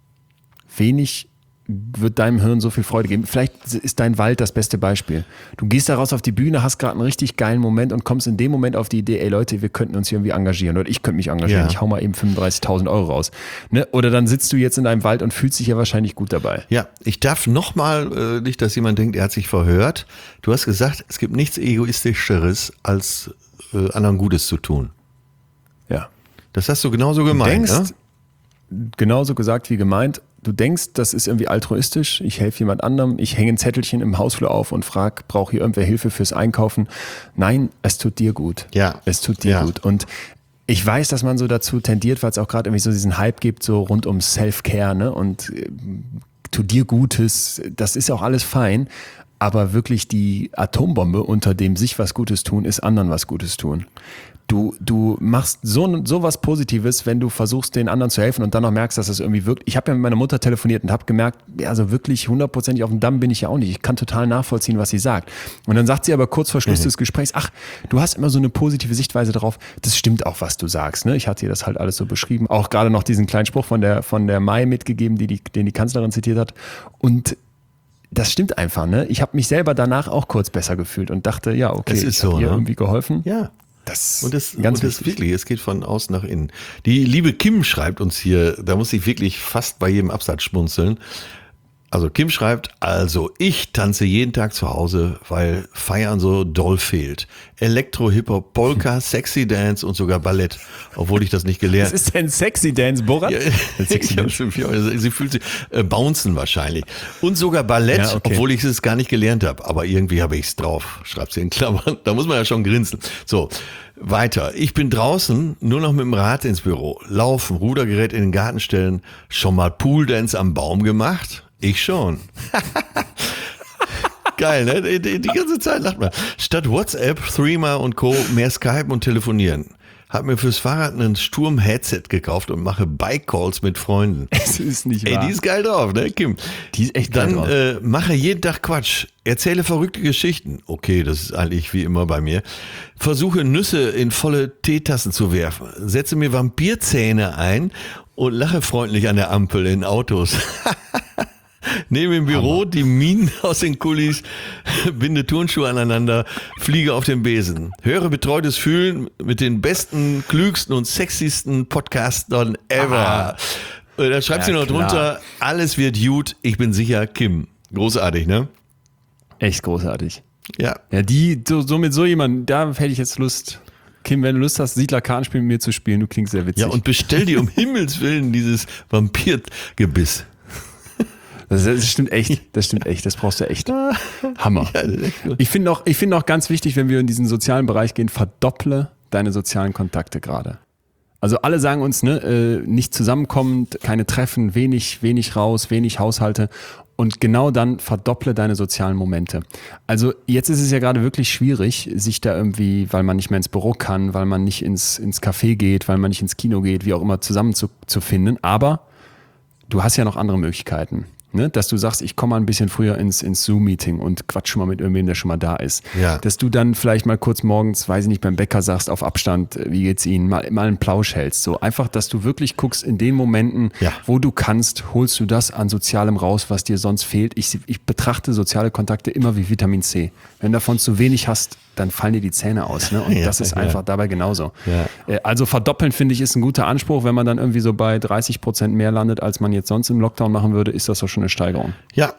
Wenig wird deinem Hirn so viel Freude geben. Vielleicht ist dein Wald das beste Beispiel. Du gehst da raus auf die Bühne, hast gerade einen richtig geilen Moment und kommst in dem Moment auf die Idee, ey Leute, wir könnten uns hier irgendwie engagieren oder ich könnte mich engagieren, Ja. ich hau mal eben 35.000 Euro raus. Ne? Oder dann sitzt du jetzt in deinem Wald und fühlst dich ja wahrscheinlich gut dabei. Ja, ich darf nochmal, nicht, dass jemand denkt, er hat sich verhört. Du hast gesagt, es gibt nichts Egoistischeres, als anderen Gutes zu tun. Ja. Das hast du genauso gemeint, denkst, ne? genauso gesagt wie gemeint, du denkst, das ist irgendwie altruistisch, ich helfe jemand anderem, ich hänge ein Zettelchen im Hausflur auf und frage, braucht hier irgendwer Hilfe fürs Einkaufen? Nein, es tut dir gut. Ja. Es tut dir Ja. gut. Und ich weiß, dass man so dazu tendiert, weil es auch gerade irgendwie so diesen Hype gibt, so rund um Self-Care, ne? Und tu dir Gutes, das ist auch alles fein. Aber wirklich die Atombombe unter dem sich was Gutes tun, ist anderen was Gutes tun. Du machst so was Positives, wenn du versuchst, den anderen zu helfen und dann noch merkst, dass es irgendwie wirkt. Ich habe ja mit meiner Mutter telefoniert und habe gemerkt, ja, also wirklich 100% auf dem Damm bin ich ja auch nicht. Ich kann total nachvollziehen, was sie sagt. Und dann sagt sie aber kurz vor Schluss des Gesprächs, ach, du hast immer so eine positive Sichtweise darauf. Das stimmt auch, was du sagst. Ne? Ich hatte ihr das halt alles so beschrieben. Auch gerade noch diesen kleinen Spruch von der Mai mitgegeben, den die Kanzlerin zitiert hat. Und das stimmt einfach. Ne? Ich habe mich selber danach auch kurz besser gefühlt und dachte, ja, okay, Es ist ich habe so, ihr ne? irgendwie geholfen. Ja. Das Und das, ganz und das wichtig. wirklich, es geht von außen nach innen. Die liebe Kim schreibt uns hier, da muss ich wirklich fast bei jedem Absatz schmunzeln. Also Kim schreibt, ich tanze jeden Tag zu Hause, weil Feiern so doll fehlt. Elektro, Hip-Hop, Polka, Sexy Dance und sogar Ballett, obwohl ich das nicht gelernt habe. Was ist denn Sexy Dance, Borat? Ja, sie fühlt sich bouncen wahrscheinlich. Und sogar Ballett, obwohl ich es gar nicht gelernt habe. Aber irgendwie habe ich es drauf, schreibt sie in Klammern. Da muss man ja schon grinsen. So, weiter. Ich bin draußen nur noch mit dem Rad ins Büro. Laufen, Rudergerät in den Garten stellen. Schon mal Pooldance am Baum gemacht? Ich schon. Geil, ne? Die ganze Zeit lacht man. Statt WhatsApp, Threema und Co. mehr Skypen und telefonieren. Hab mir fürs Fahrrad einen Sturm-Headset gekauft und mache Bike-Calls mit Freunden. Es ist nicht wahr. Die ist geil drauf, ne, Kim? Die ist echt geil drauf. Dann mache jeden Tag Quatsch. Erzähle verrückte Geschichten. Okay, das ist eigentlich wie immer bei mir. Versuche Nüsse in volle Teetassen zu werfen. Setze mir Vampirzähne ein und lache freundlich an der Ampel in Autos. Nehme im Büro die Minen aus den Kulis, binde Turnschuhe aneinander, fliege auf den Besen. Höre betreutes Fühlen mit den besten, klügsten und sexiesten Podcastern ever. Da schreibt sie noch drunter, alles wird gut, ich bin sicher, Kim. Großartig, ne? Echt großartig. Ja. Ja, so mit so jemandem, da hätte ich jetzt Lust. Kim, wenn du Lust hast, Siedler Kartenspiel mit mir zu spielen, du klingst sehr witzig. Ja, und bestell dir um Himmels Willen dieses Vampirgebiss. Das stimmt echt. Das brauchst du echt. Hammer. Ja, ich finde auch ganz wichtig, wenn wir in diesen sozialen Bereich gehen, verdopple deine sozialen Kontakte gerade. Also alle sagen uns, ne, nicht zusammenkommen, keine Treffen, wenig raus, wenig Haushalte. Und genau dann verdopple deine sozialen Momente. Also jetzt ist es ja gerade wirklich schwierig, sich da irgendwie, weil man nicht mehr ins Büro kann, weil man nicht ins Café geht, weil man nicht ins Kino geht, wie auch immer, zusammen zu finden. Aber du hast ja noch andere Möglichkeiten. Ne, dass du sagst, ich komme mal ein bisschen früher ins Zoom-Meeting und quatsch schon mal mit irgendwem, der schon mal da ist. Ja. Dass du dann vielleicht mal kurz morgens, weiß ich nicht, beim Bäcker sagst, auf Abstand, wie geht's Ihnen, mal einen Plausch hältst. So einfach, dass du wirklich guckst, in den Momenten, wo du kannst, holst du das an Sozialem raus, was dir sonst fehlt. Ich betrachte soziale Kontakte immer wie Vitamin C. Wenn du davon zu wenig hast, dann fallen dir die Zähne aus. Ne? Und das ist einfach dabei genauso. Ja. Also verdoppeln, finde ich, ist ein guter Anspruch. Wenn man dann irgendwie so bei 30% mehr landet, als man jetzt sonst im Lockdown machen würde, ist das doch schon eine Steigerung. Ja,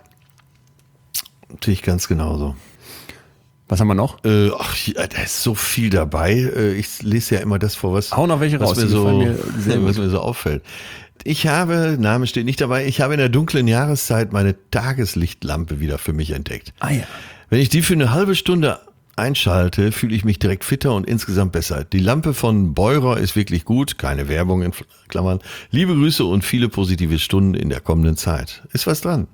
sehe ich ganz genauso. Was haben wir noch? Da ist so viel dabei. Ich lese ja immer das vor, was hau noch welche raus, was mir so auffällt. Ich habe, Name steht nicht dabei, ich habe in der dunklen Jahreszeit meine Tageslichtlampe wieder für mich entdeckt. Ah ja. Wenn ich die für eine halbe Stunde einschalte, fühle ich mich direkt fitter und insgesamt besser. Die Lampe von Beurer ist wirklich gut, keine Werbung in Klammern. Liebe Grüße und viele positive Stunden in der kommenden Zeit. Ist was dran?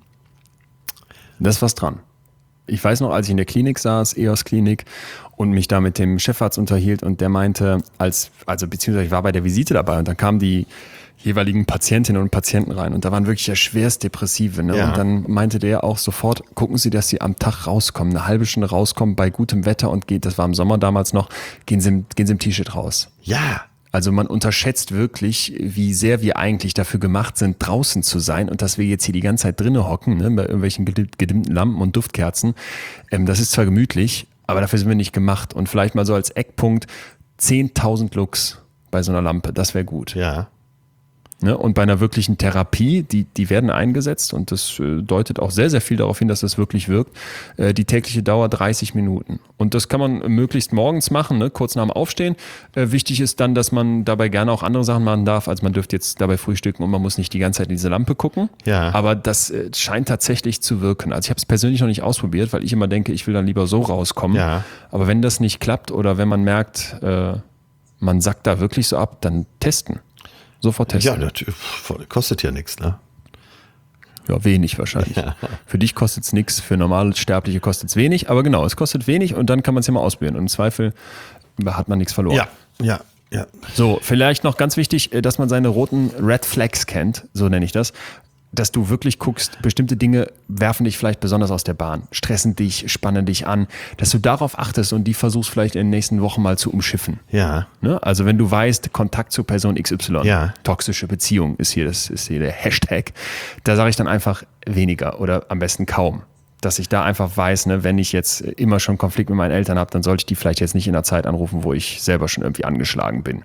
Da ist was dran. Ich weiß noch, als ich in der Klinik saß, EOS-Klinik, und mich da mit dem Chefarzt unterhielt und der meinte, beziehungsweise ich war bei der Visite dabei und dann kamen die jeweiligen Patientinnen und Patienten rein und da waren wirklich ja schwerst Depressive. Ne? Ja. Und dann meinte der auch sofort, gucken Sie, dass Sie am Tag rauskommen, eine halbe Stunde rauskommen bei gutem Wetter und das war im Sommer damals noch, gehen Sie im T-Shirt raus. Ja. Also man unterschätzt wirklich, wie sehr wir eigentlich dafür gemacht sind, draußen zu sein und dass wir jetzt hier die ganze Zeit drinnen hocken, ne, bei irgendwelchen gedimmten Lampen und Duftkerzen. Das ist zwar gemütlich, aber dafür sind wir nicht gemacht. Und vielleicht mal so als Eckpunkt 10.000 Lux bei so einer Lampe, das wäre gut. Ja. Ne? Und bei einer wirklichen Therapie, die werden eingesetzt und das deutet auch sehr, sehr viel darauf hin, dass das wirklich wirkt. Die tägliche Dauer 30 Minuten. Und das kann man möglichst morgens machen, ne? Kurz nach dem Aufstehen. Wichtig ist dann, dass man dabei gerne auch andere Sachen machen darf. Also man dürfte jetzt dabei frühstücken und man muss nicht die ganze Zeit in diese Lampe gucken. Ja. Aber das scheint tatsächlich zu wirken. Also ich habe es persönlich noch nicht ausprobiert, weil ich immer denke, ich will dann lieber so rauskommen. Ja. Aber wenn das nicht klappt oder wenn man merkt, man sackt da wirklich so ab, dann testen. Sofort testen. Ja, natürlich. Kostet ja nichts, ne? Ja, wenig wahrscheinlich. Ja. Für dich kostet es nichts, für normale Sterbliche kostet es wenig, aber genau, es kostet wenig und dann kann man es ja mal ausprobieren. Und im Zweifel hat man nichts verloren. Ja. So, vielleicht noch ganz wichtig, dass man seine roten Red Flags kennt, so nenne ich das. Dass du wirklich guckst, bestimmte Dinge werfen dich vielleicht besonders aus der Bahn, stressen dich, spannen dich an, dass du darauf achtest und die versuchst vielleicht in den nächsten Wochen mal zu umschiffen. Ja. Ne? Also wenn du weißt, Kontakt zu Person XY, ja. Toxische Beziehung ist hier der Hashtag, da sage ich dann einfach weniger oder am besten kaum. Dass ich da einfach weiß, ne, wenn ich jetzt immer schon Konflikt mit meinen Eltern habe, dann sollte ich die vielleicht jetzt nicht in einer Zeit anrufen, wo ich selber schon irgendwie angeschlagen bin.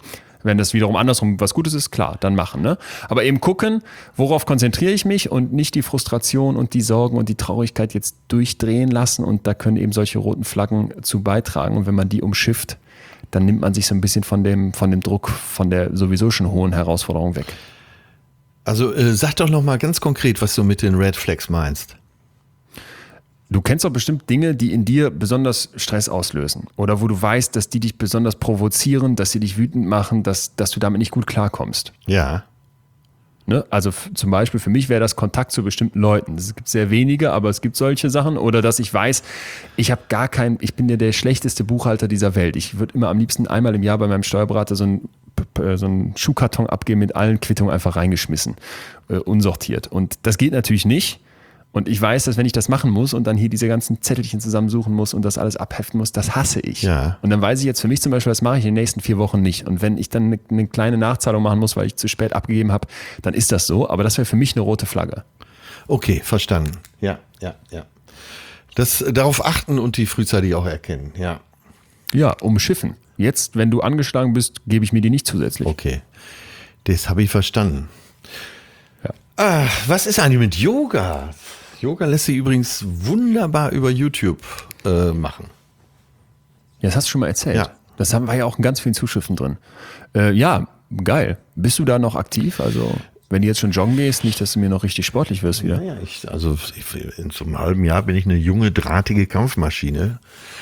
Wenn das wiederum andersrum was Gutes ist, klar, dann machen. Ne? Aber eben gucken, worauf konzentriere ich mich und nicht die Frustration und die Sorgen und die Traurigkeit jetzt durchdrehen lassen. Und da können eben solche roten Flaggen zu beitragen. Und wenn man die umschifft, dann nimmt man sich so ein bisschen von dem Druck, von der sowieso schon hohen Herausforderung weg. Also sag doch nochmal ganz konkret, was du mit den Red Flags meinst. Du kennst doch bestimmt Dinge, die in dir besonders Stress auslösen. Oder wo du weißt, dass die dich besonders provozieren, dass sie dich wütend machen, dass du damit nicht gut klarkommst. Ja. Ne? Also zum Beispiel für mich wäre das Kontakt zu bestimmten Leuten. Es gibt sehr wenige, aber es gibt solche Sachen. Oder dass ich weiß, ich bin ja der schlechteste Buchhalter dieser Welt. Ich würde immer am liebsten einmal im Jahr bei meinem Steuerberater so einen Schuhkarton abgeben, mit allen Quittungen einfach reingeschmissen, unsortiert. Und das geht natürlich nicht. Und ich weiß, dass wenn ich das machen muss und dann hier diese ganzen Zettelchen zusammensuchen muss und das alles abheften muss, das hasse ich. Ja. Und dann weiß ich jetzt für mich zum Beispiel, das mache ich in den nächsten 4 Wochen nicht. Und wenn ich dann eine kleine Nachzahlung machen muss, weil ich zu spät abgegeben habe, dann ist das so. Aber das wäre für mich eine rote Flagge. Okay, verstanden. Ja. Darauf achten und die frühzeitig auch erkennen, ja. Ja, umschiffen. Jetzt, wenn du angeschlagen bist, gebe ich mir die nicht zusätzlich. Okay, das habe ich verstanden. Ja. Was ist eigentlich mit Yoga? Yoga lässt sich übrigens wunderbar über YouTube machen. Ja, das hast du schon mal erzählt. Ja. Das war ja auch in ganz vielen Zuschriften drin. Ja, geil. Bist du da noch aktiv? Also, wenn du jetzt schon joggen gehst, nicht, dass du mir noch richtig sportlich wirst wieder. Naja, in so einem halben Jahr bin ich eine junge, drahtige Kampfmaschine.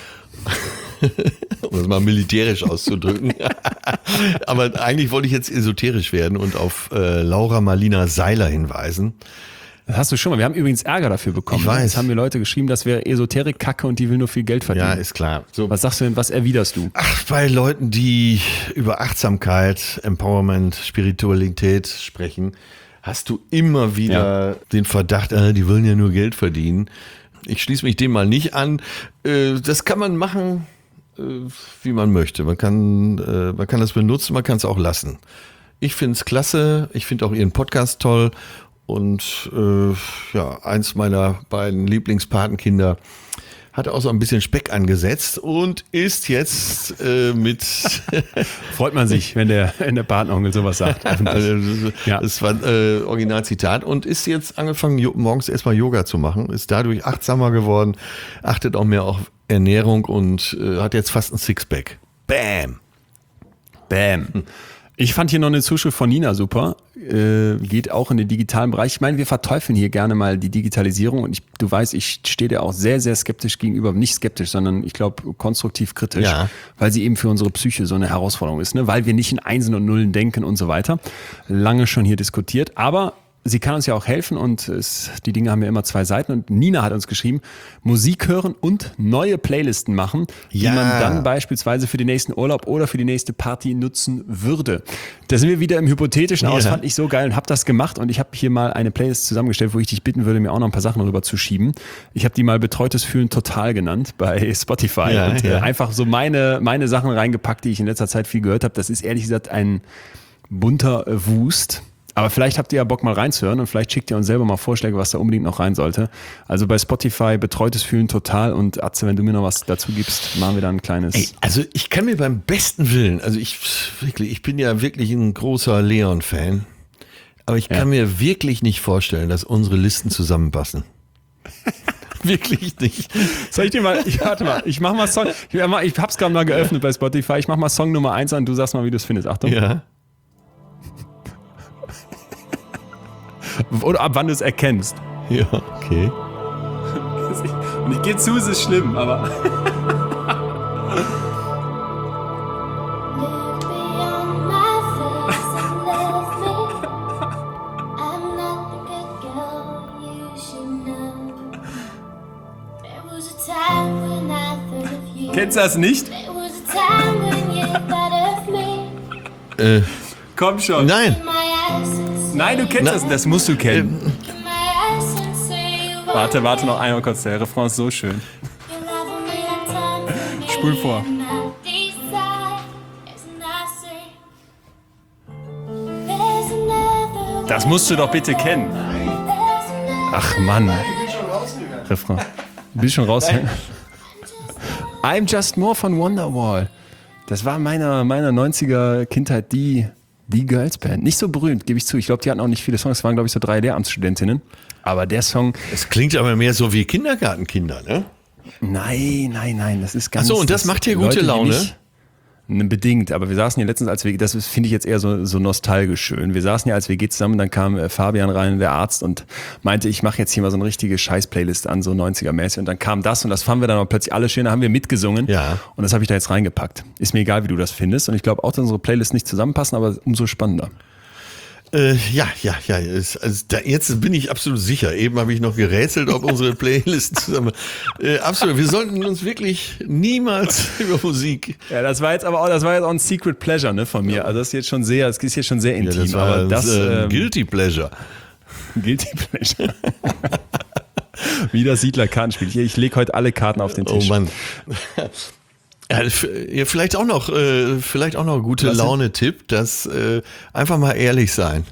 Um das mal militärisch auszudrücken. Aber eigentlich wollte ich jetzt esoterisch werden und auf Laura Marlina Seiler hinweisen. Das hast du schon mal. Wir haben übrigens Ärger dafür bekommen. Ich weiß. Jetzt haben mir Leute geschrieben, das wäre Esoterik-Kacke und die will nur viel Geld verdienen. Ja, ist klar. So. Was sagst du denn, was erwiderst du? Ach, bei Leuten, die über Achtsamkeit, Empowerment, Spiritualität sprechen, hast du immer wieder den Verdacht, die wollen ja nur Geld verdienen. Ich schließe mich dem mal nicht an. Das kann man machen, wie man möchte. Man kann das benutzen, man kann es auch lassen. Ich finde es klasse. Ich finde auch Ihren Podcast toll. Und eins meiner beiden Lieblingspatenkinder hat auch so ein bisschen Speck angesetzt und ist jetzt mit... Freut man sich, wenn der Patenonkel sowas sagt. Das war ein Originalzitat und ist jetzt angefangen, morgens erstmal Yoga zu machen, ist dadurch achtsamer geworden, achtet auch mehr auf Ernährung und hat jetzt fast ein Sixpack. Bam! Ich fand hier noch eine Zuschrift von Nina super, geht auch in den digitalen Bereich. Ich meine, wir verteufeln hier gerne mal die Digitalisierung und du weißt, ich stehe dir auch sehr, sehr skeptisch gegenüber. Nicht skeptisch, sondern ich glaube konstruktiv kritisch, weil sie eben für unsere Psyche so eine Herausforderung ist, ne? Weil wir nicht in Einsen und Nullen denken und so weiter. Lange schon hier diskutiert, aber sie kann uns ja auch helfen und die Dinge haben ja immer 2 Seiten und Nina hat uns geschrieben, Musik hören und neue Playlisten machen, die man dann beispielsweise für den nächsten Urlaub oder für die nächste Party nutzen würde. Da sind wir wieder im Hypothetischen aus, fand ich so geil und habe das gemacht und ich habe hier mal eine Playlist zusammengestellt, wo ich dich bitten würde, mir auch noch ein paar Sachen rüber zu schieben. Ich habe die mal Betreutes Fühlen total genannt bei Spotify und einfach so meine Sachen reingepackt, die ich in letzter Zeit viel gehört habe. Das ist ehrlich gesagt ein bunter Wust. Aber vielleicht habt ihr ja Bock mal reinzuhören und vielleicht schickt ihr uns selber mal Vorschläge, was da unbedingt noch rein sollte. Also bei Spotify Betreutes Fühlen total und Atze, wenn du mir noch was dazu gibst, machen wir da ein kleines... Also ich kann mir beim besten Willen, ich bin ja wirklich ein großer Leon-Fan, aber ich kann mir wirklich nicht vorstellen, dass unsere Listen zusammenpassen. Wirklich nicht. Soll ich dir mal, warte mal, ich mach mal Song, ich hab's gerade mal geöffnet bei Spotify, ich mach mal Song Nummer 1 an, du sagst mal, wie du es findest. Achtung. Ja. Oder ab wann du es erkennst. Ja, okay. Und ich gebe zu, es ist schlimm, aber... Kennst du das nicht? Komm schon. Nein. Nein, du kennst das. Das musst du kennen. Warte noch einmal kurz. Der Refrain ist so schön. Spul vor. Das musst du doch bitte kennen. Ach Mann. Refrain. Bist schon rausgegangen? I'm Just More von Wonderwall. Das war meiner 90er Kindheit die Girls-Band. Nicht so berühmt, gebe ich zu. Ich glaube, die hatten auch nicht viele Songs. Es waren, glaube ich, so 3 Lehramtsstudentinnen. Aber der Song... Es klingt aber mehr so wie Kindergartenkinder, ne? Nein. Das ist ganz... Ach so, und das macht dir gute Laune? Bedingt, aber wir saßen ja letztens als WG, das finde ich jetzt eher so nostalgisch schön. Wir saßen ja als WG zusammen, dann kam Fabian rein, der Arzt, und meinte, ich mache jetzt hier mal so eine richtige Scheiß-Playlist an, so 90er-mäßig. Und dann kam das und das fanden wir dann auch plötzlich alle schön, da haben wir mitgesungen. Ja. Und das habe ich da jetzt reingepackt. Ist mir egal, wie du das findest. Und ich glaube auch, dass unsere Playlists nicht zusammenpassen, aber umso spannender. Ja. Jetzt bin ich absolut sicher. Eben habe ich noch gerätselt, ob unsere Playlist zusammen. Absolut. Wir sollten uns wirklich niemals über Musik. Ja, das war jetzt auch ein Secret Pleasure, ne, von mir. Ja. Also das ist jetzt schon sehr intim. Ja, das war aber das Guilty Pleasure. Guilty Pleasure. Wie das Siedler-Kartenspiel. Ich lege heute alle Karten auf den Tisch. Oh Mann. Ja, vielleicht auch noch gute Laune-Tipp, dass einfach mal ehrlich sein.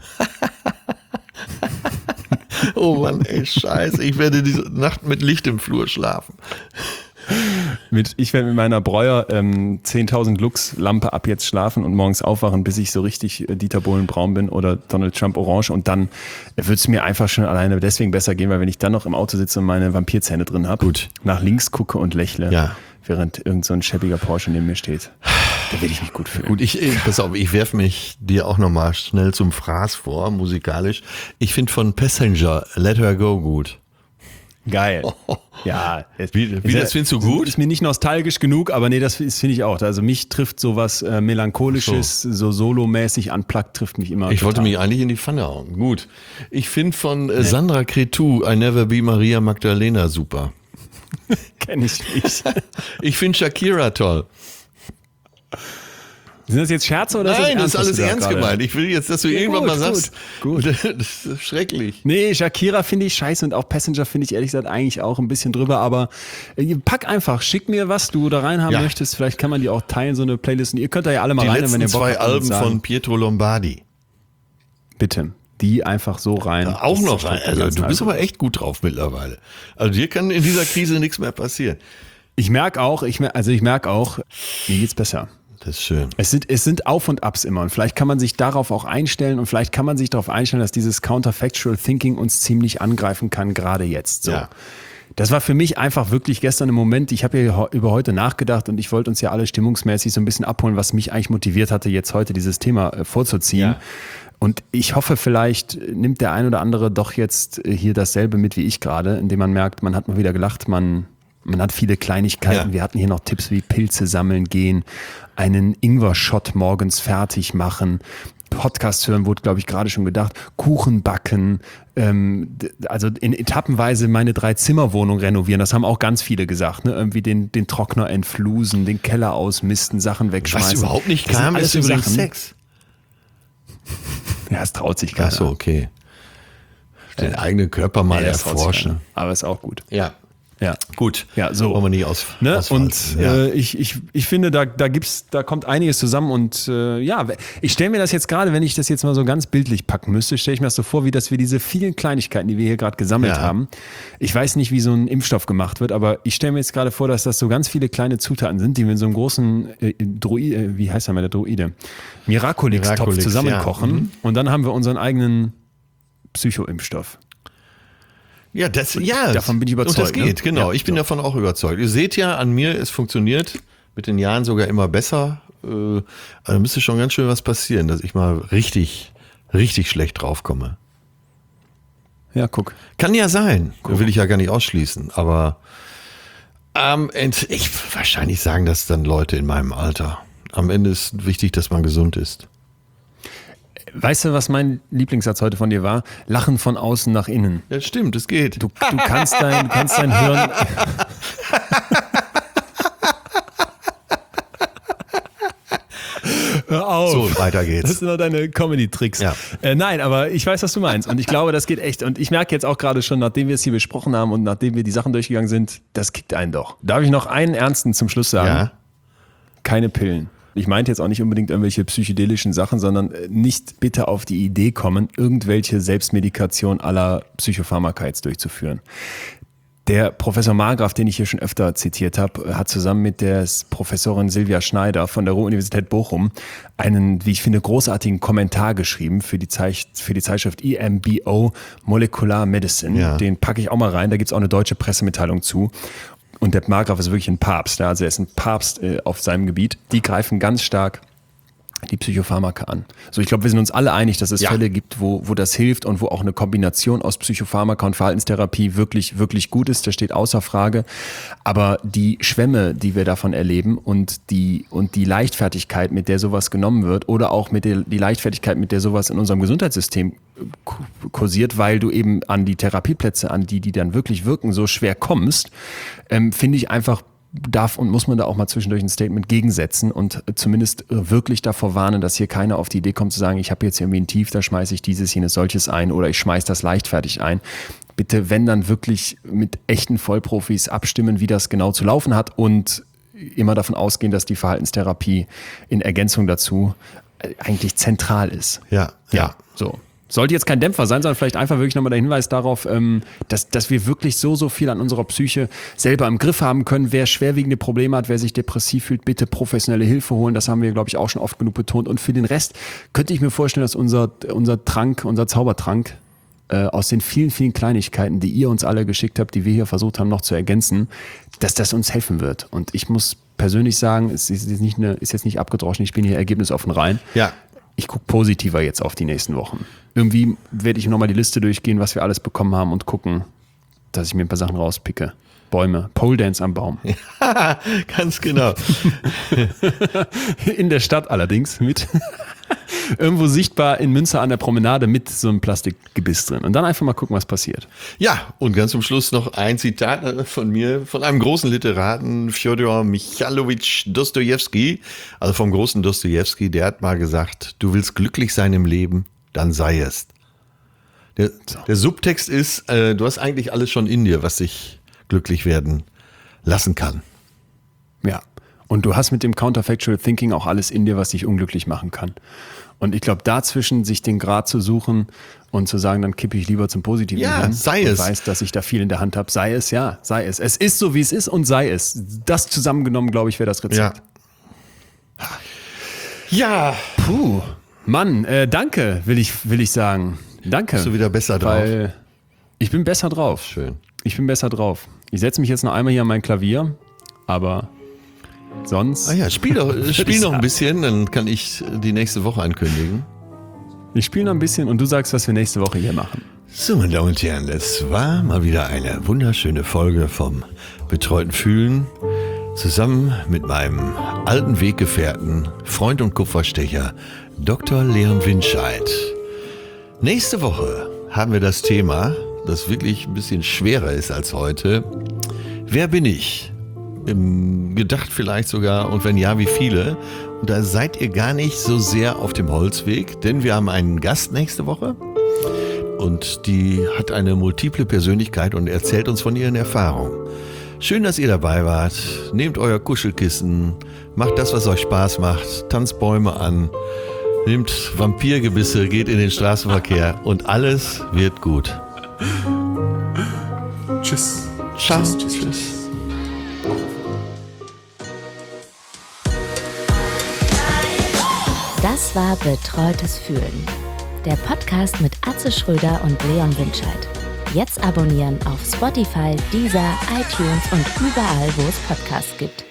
Oh Mann, ey, scheiße, ich werde diese Nacht mit Licht im Flur schlafen. Ich werde mit meiner Breuer 10.000 Lux Lampe ab jetzt schlafen und morgens aufwachen, bis ich so richtig Dieter Bohlen braun bin oder Donald Trump orange, und dann wird es mir einfach schon alleine deswegen besser gehen, weil wenn ich dann noch im Auto sitze und meine Vampirzähne drin habe, nach links gucke und lächle, ja, während irgend so ein schäbiger Porsche neben mir steht, da will ich mich gut fühlen. Gut, pass auf, ich werfe mich dir auch nochmal schnell zum Fraß vor, musikalisch. Ich finde von Passenger Let Her Go gut. Geil. Ja. Wie das findest du gut? Ist mir nicht nostalgisch genug, aber nee, das finde ich auch. Also mich trifft sowas Melancholisches, so solomäßig unplugged trifft mich immer. Ich wollte mich eigentlich in die Pfanne hauen. Gut. Ich finde von Sandra Cretu I Never Be Maria Magdalena super. Kenn ich nicht. Ich finde Shakira toll. Sind das jetzt Scherze oder Nein, ist das ist alles ernst gemeint. Ich will jetzt, dass du irgendwann mal sagst, gut. Das ist schrecklich. Nee, Shakira finde ich scheiße und auch Passenger finde ich ehrlich gesagt eigentlich auch ein bisschen drüber, aber pack einfach, schick mir, was du da rein haben möchtest. Vielleicht kann man die auch teilen, so eine Playlist. Und ihr könnt da ja alle mal rein, wenn ihr Bock habt. Die letzten 2 Alben von Pietro Lombardi. Bitte. Die einfach so rein. Ja, auch noch rein. Also, du bist aber echt gut drauf mittlerweile. Also dir kann in dieser Krise nichts mehr passieren. Ich merke auch, mir geht's besser. Das ist schön. Es sind Auf und Abs immer, und vielleicht kann man sich darauf auch einstellen, und vielleicht kann man sich darauf einstellen, dass dieses Counterfactual Thinking uns ziemlich angreifen kann, gerade jetzt. So. Ja. Das war für mich einfach wirklich gestern im Moment, ich habe ja über heute nachgedacht und ich wollte uns ja alle stimmungsmäßig so ein bisschen abholen, was mich eigentlich motiviert hatte, jetzt heute dieses Thema vorzuziehen. Ja. Und ich hoffe, vielleicht nimmt der ein oder andere doch jetzt hier dasselbe mit wie ich gerade, indem man merkt, man hat mal wieder gelacht, man hat viele Kleinigkeiten. Ja. Wir hatten hier noch Tipps wie Pilze sammeln gehen, einen Ingwer-Shot morgens fertig machen, Podcast hören, wurde, glaube ich, gerade schon gedacht, Kuchen backen, also in etappenweise meine 3-Zimmer-Wohnung renovieren. Das haben auch ganz viele gesagt, ne? Irgendwie den Trockner entflusen, den Keller ausmisten, Sachen wegschmeißen. Was überhaupt nicht kam, ist übrigens Sex. Ja, es traut sich keiner. Ach so, okay. Den eigenen Körper mal erforschen. Aber ist auch gut. Ja. Ja, gut. Ja, so. Wollen wir nicht und ich finde, da kommt einiges zusammen, und ich stelle mir das jetzt gerade, wenn ich das jetzt mal so ganz bildlich packen müsste, stelle ich mir das so vor, dass wir diese vielen Kleinigkeiten, die wir hier gerade gesammelt haben, ich weiß nicht, wie so ein Impfstoff gemacht wird, aber ich stelle mir jetzt gerade vor, dass das so ganz viele kleine Zutaten sind, die wir in so einem großen wie heißt der Droide? Miraculix-Topf zusammenkochen, und dann haben wir unseren eigenen Psycho-Impfstoff. Ja, davon bin ich überzeugt. Und das geht, genau. Ich bin davon auch überzeugt. Ihr seht ja an mir, es funktioniert mit den Jahren sogar immer besser. Also müsste schon ganz schön was passieren, dass ich mal richtig, richtig schlecht draufkomme. Ja, guck. Kann ja sein. Will ich ja gar nicht ausschließen. Aber wahrscheinlich sagen das dann Leute in meinem Alter. Am Ende ist wichtig, dass man gesund ist. Weißt du, was mein Lieblingssatz heute von dir war? Lachen von außen nach innen. Ja, stimmt, es geht. Du kannst dein Hirn... Hör auf. So, weiter geht's. Das sind noch deine Comedy-Tricks. Ja. Nein, aber ich weiß, was du meinst. Und ich glaube, das geht echt. Und ich merke jetzt auch gerade schon, nachdem wir es hier besprochen haben und nachdem wir die Sachen durchgegangen sind, das kickt einen doch. Darf ich noch einen ernsten zum Schluss sagen? Ja. Keine Pillen. Ich meinte jetzt auch nicht unbedingt irgendwelche psychedelischen Sachen, sondern nicht bitte auf die Idee kommen, irgendwelche Selbstmedikation à la Psychopharmaka jetzt durchzuführen. Der Professor Margraf, den ich hier schon öfter zitiert habe, hat zusammen mit der Professorin Silvia Schneider von der Ruhr-Universität Bochum einen, wie ich finde, großartigen Kommentar geschrieben für die Zeitschrift EMBO Molecular Medicine. Ja. Den packe ich auch mal rein, da gibt es auch eine deutsche Pressemitteilung zu. Und der Margraf ist wirklich ein Papst, also er ist ein Papst auf seinem Gebiet. Die greifen ganz stark die Psychopharmaka an. So, ich glaube, wir sind uns alle einig, dass es Fälle gibt, wo das hilft und wo auch eine Kombination aus Psychopharmaka und Verhaltenstherapie wirklich, wirklich gut ist. Das steht außer Frage. Aber die Schwämme, die wir davon erleben und die Leichtfertigkeit, mit der sowas genommen wird oder auch die Leichtfertigkeit, mit der sowas in unserem Gesundheitssystem kursiert, weil du eben an die Therapieplätze, an die dann wirklich wirken, so schwer kommst, finde ich einfach, darf und muss man da auch mal zwischendurch ein Statement gegensetzen und zumindest wirklich davor warnen, dass hier keiner auf die Idee kommt zu sagen, ich habe jetzt irgendwie ein Tief, da schmeiße ich dieses, jenes, solches ein oder ich schmeiße das leichtfertig ein. Bitte, wenn dann wirklich mit echten Vollprofis abstimmen, wie das genau zu laufen hat und immer davon ausgehen, dass die Verhaltenstherapie in Ergänzung dazu eigentlich zentral ist. Ja. So. Sollte jetzt kein Dämpfer sein, sondern vielleicht einfach wirklich nochmal der Hinweis darauf, dass wir wirklich so viel an unserer Psyche selber im Griff haben können. Wer schwerwiegende Probleme hat, wer sich depressiv fühlt, bitte professionelle Hilfe holen. Das haben wir, glaube ich, auch schon oft genug betont. Und für den Rest könnte ich mir vorstellen, dass unser Zaubertrank aus den vielen, vielen Kleinigkeiten, die ihr uns alle geschickt habt, die wir hier versucht haben noch zu ergänzen, dass das uns helfen wird. Und ich muss persönlich sagen, es ist jetzt nicht abgedroschen, ich bin hier ergebnisoffen rein. Ja. Ich gucke positiver jetzt auf die nächsten Wochen. Irgendwie werde ich nochmal die Liste durchgehen, was wir alles bekommen haben und gucken, dass ich mir ein paar Sachen rauspicke. Bäume, Pole Dance am Baum. Ja, ganz genau. In der Stadt allerdings mit irgendwo sichtbar in Münster an der Promenade mit so einem Plastikgebiss drin. Und dann einfach mal gucken, was passiert. Ja, und ganz zum Schluss noch ein Zitat von mir, von einem großen Literaten, Fjodor Michalowitsch Dostojewski, also vom großen Dostojewski, der hat mal gesagt, du willst glücklich sein im Leben, dann sei es. Der Subtext ist, du hast eigentlich alles schon in dir, was dich glücklich werden lassen kann. Ja, und du hast mit dem Counterfactual Thinking auch alles in dir, was dich unglücklich machen kann. Und ich glaube, dazwischen sich den Grad zu suchen und zu sagen, dann kippe ich lieber zum Positiven hin. Sei es. Und weiß, dass ich da viel in der Hand habe. Sei es. Es ist so, wie es ist und sei es. Das zusammengenommen, glaube ich, wäre das Rezept. Ja. Puh. Mann, danke, will ich sagen. Danke. Bist du wieder besser drauf? Weil ich bin besser drauf. Schön. Ich bin besser drauf. Ich setze mich jetzt noch einmal hier an mein Klavier, aber sonst... Spiel noch ein bisschen, dann kann ich die nächste Woche ankündigen. Ich spiele noch ein bisschen und du sagst, was wir nächste Woche hier machen. So, meine Damen und Herren, das war mal wieder eine wunderschöne Folge vom Betreuten Fühlen. Zusammen mit meinem alten Weggefährten, Freund und Kupferstecher, Dr. Leon Winscheid. Nächste Woche haben wir das Thema, das wirklich ein bisschen schwerer ist als heute. Wer bin ich? Gedacht vielleicht sogar, und wenn ja, wie viele? Und da seid ihr gar nicht so sehr auf dem Holzweg, denn wir haben einen Gast nächste Woche und die hat eine multiple Persönlichkeit und erzählt uns von ihren Erfahrungen. Schön, dass ihr dabei wart. Nehmt euer Kuschelkissen, macht das, was euch Spaß macht, tanzt Bäume an, nehmt Vampirgebisse, geht in den Straßenverkehr und alles wird gut. Tschüss. Ciao. Tschüss. Das war Betreutes Fühlen. Der Podcast mit Atze Schröder und Leon Winscheid. Jetzt abonnieren auf Spotify, Deezer, iTunes und überall, wo es Podcasts gibt.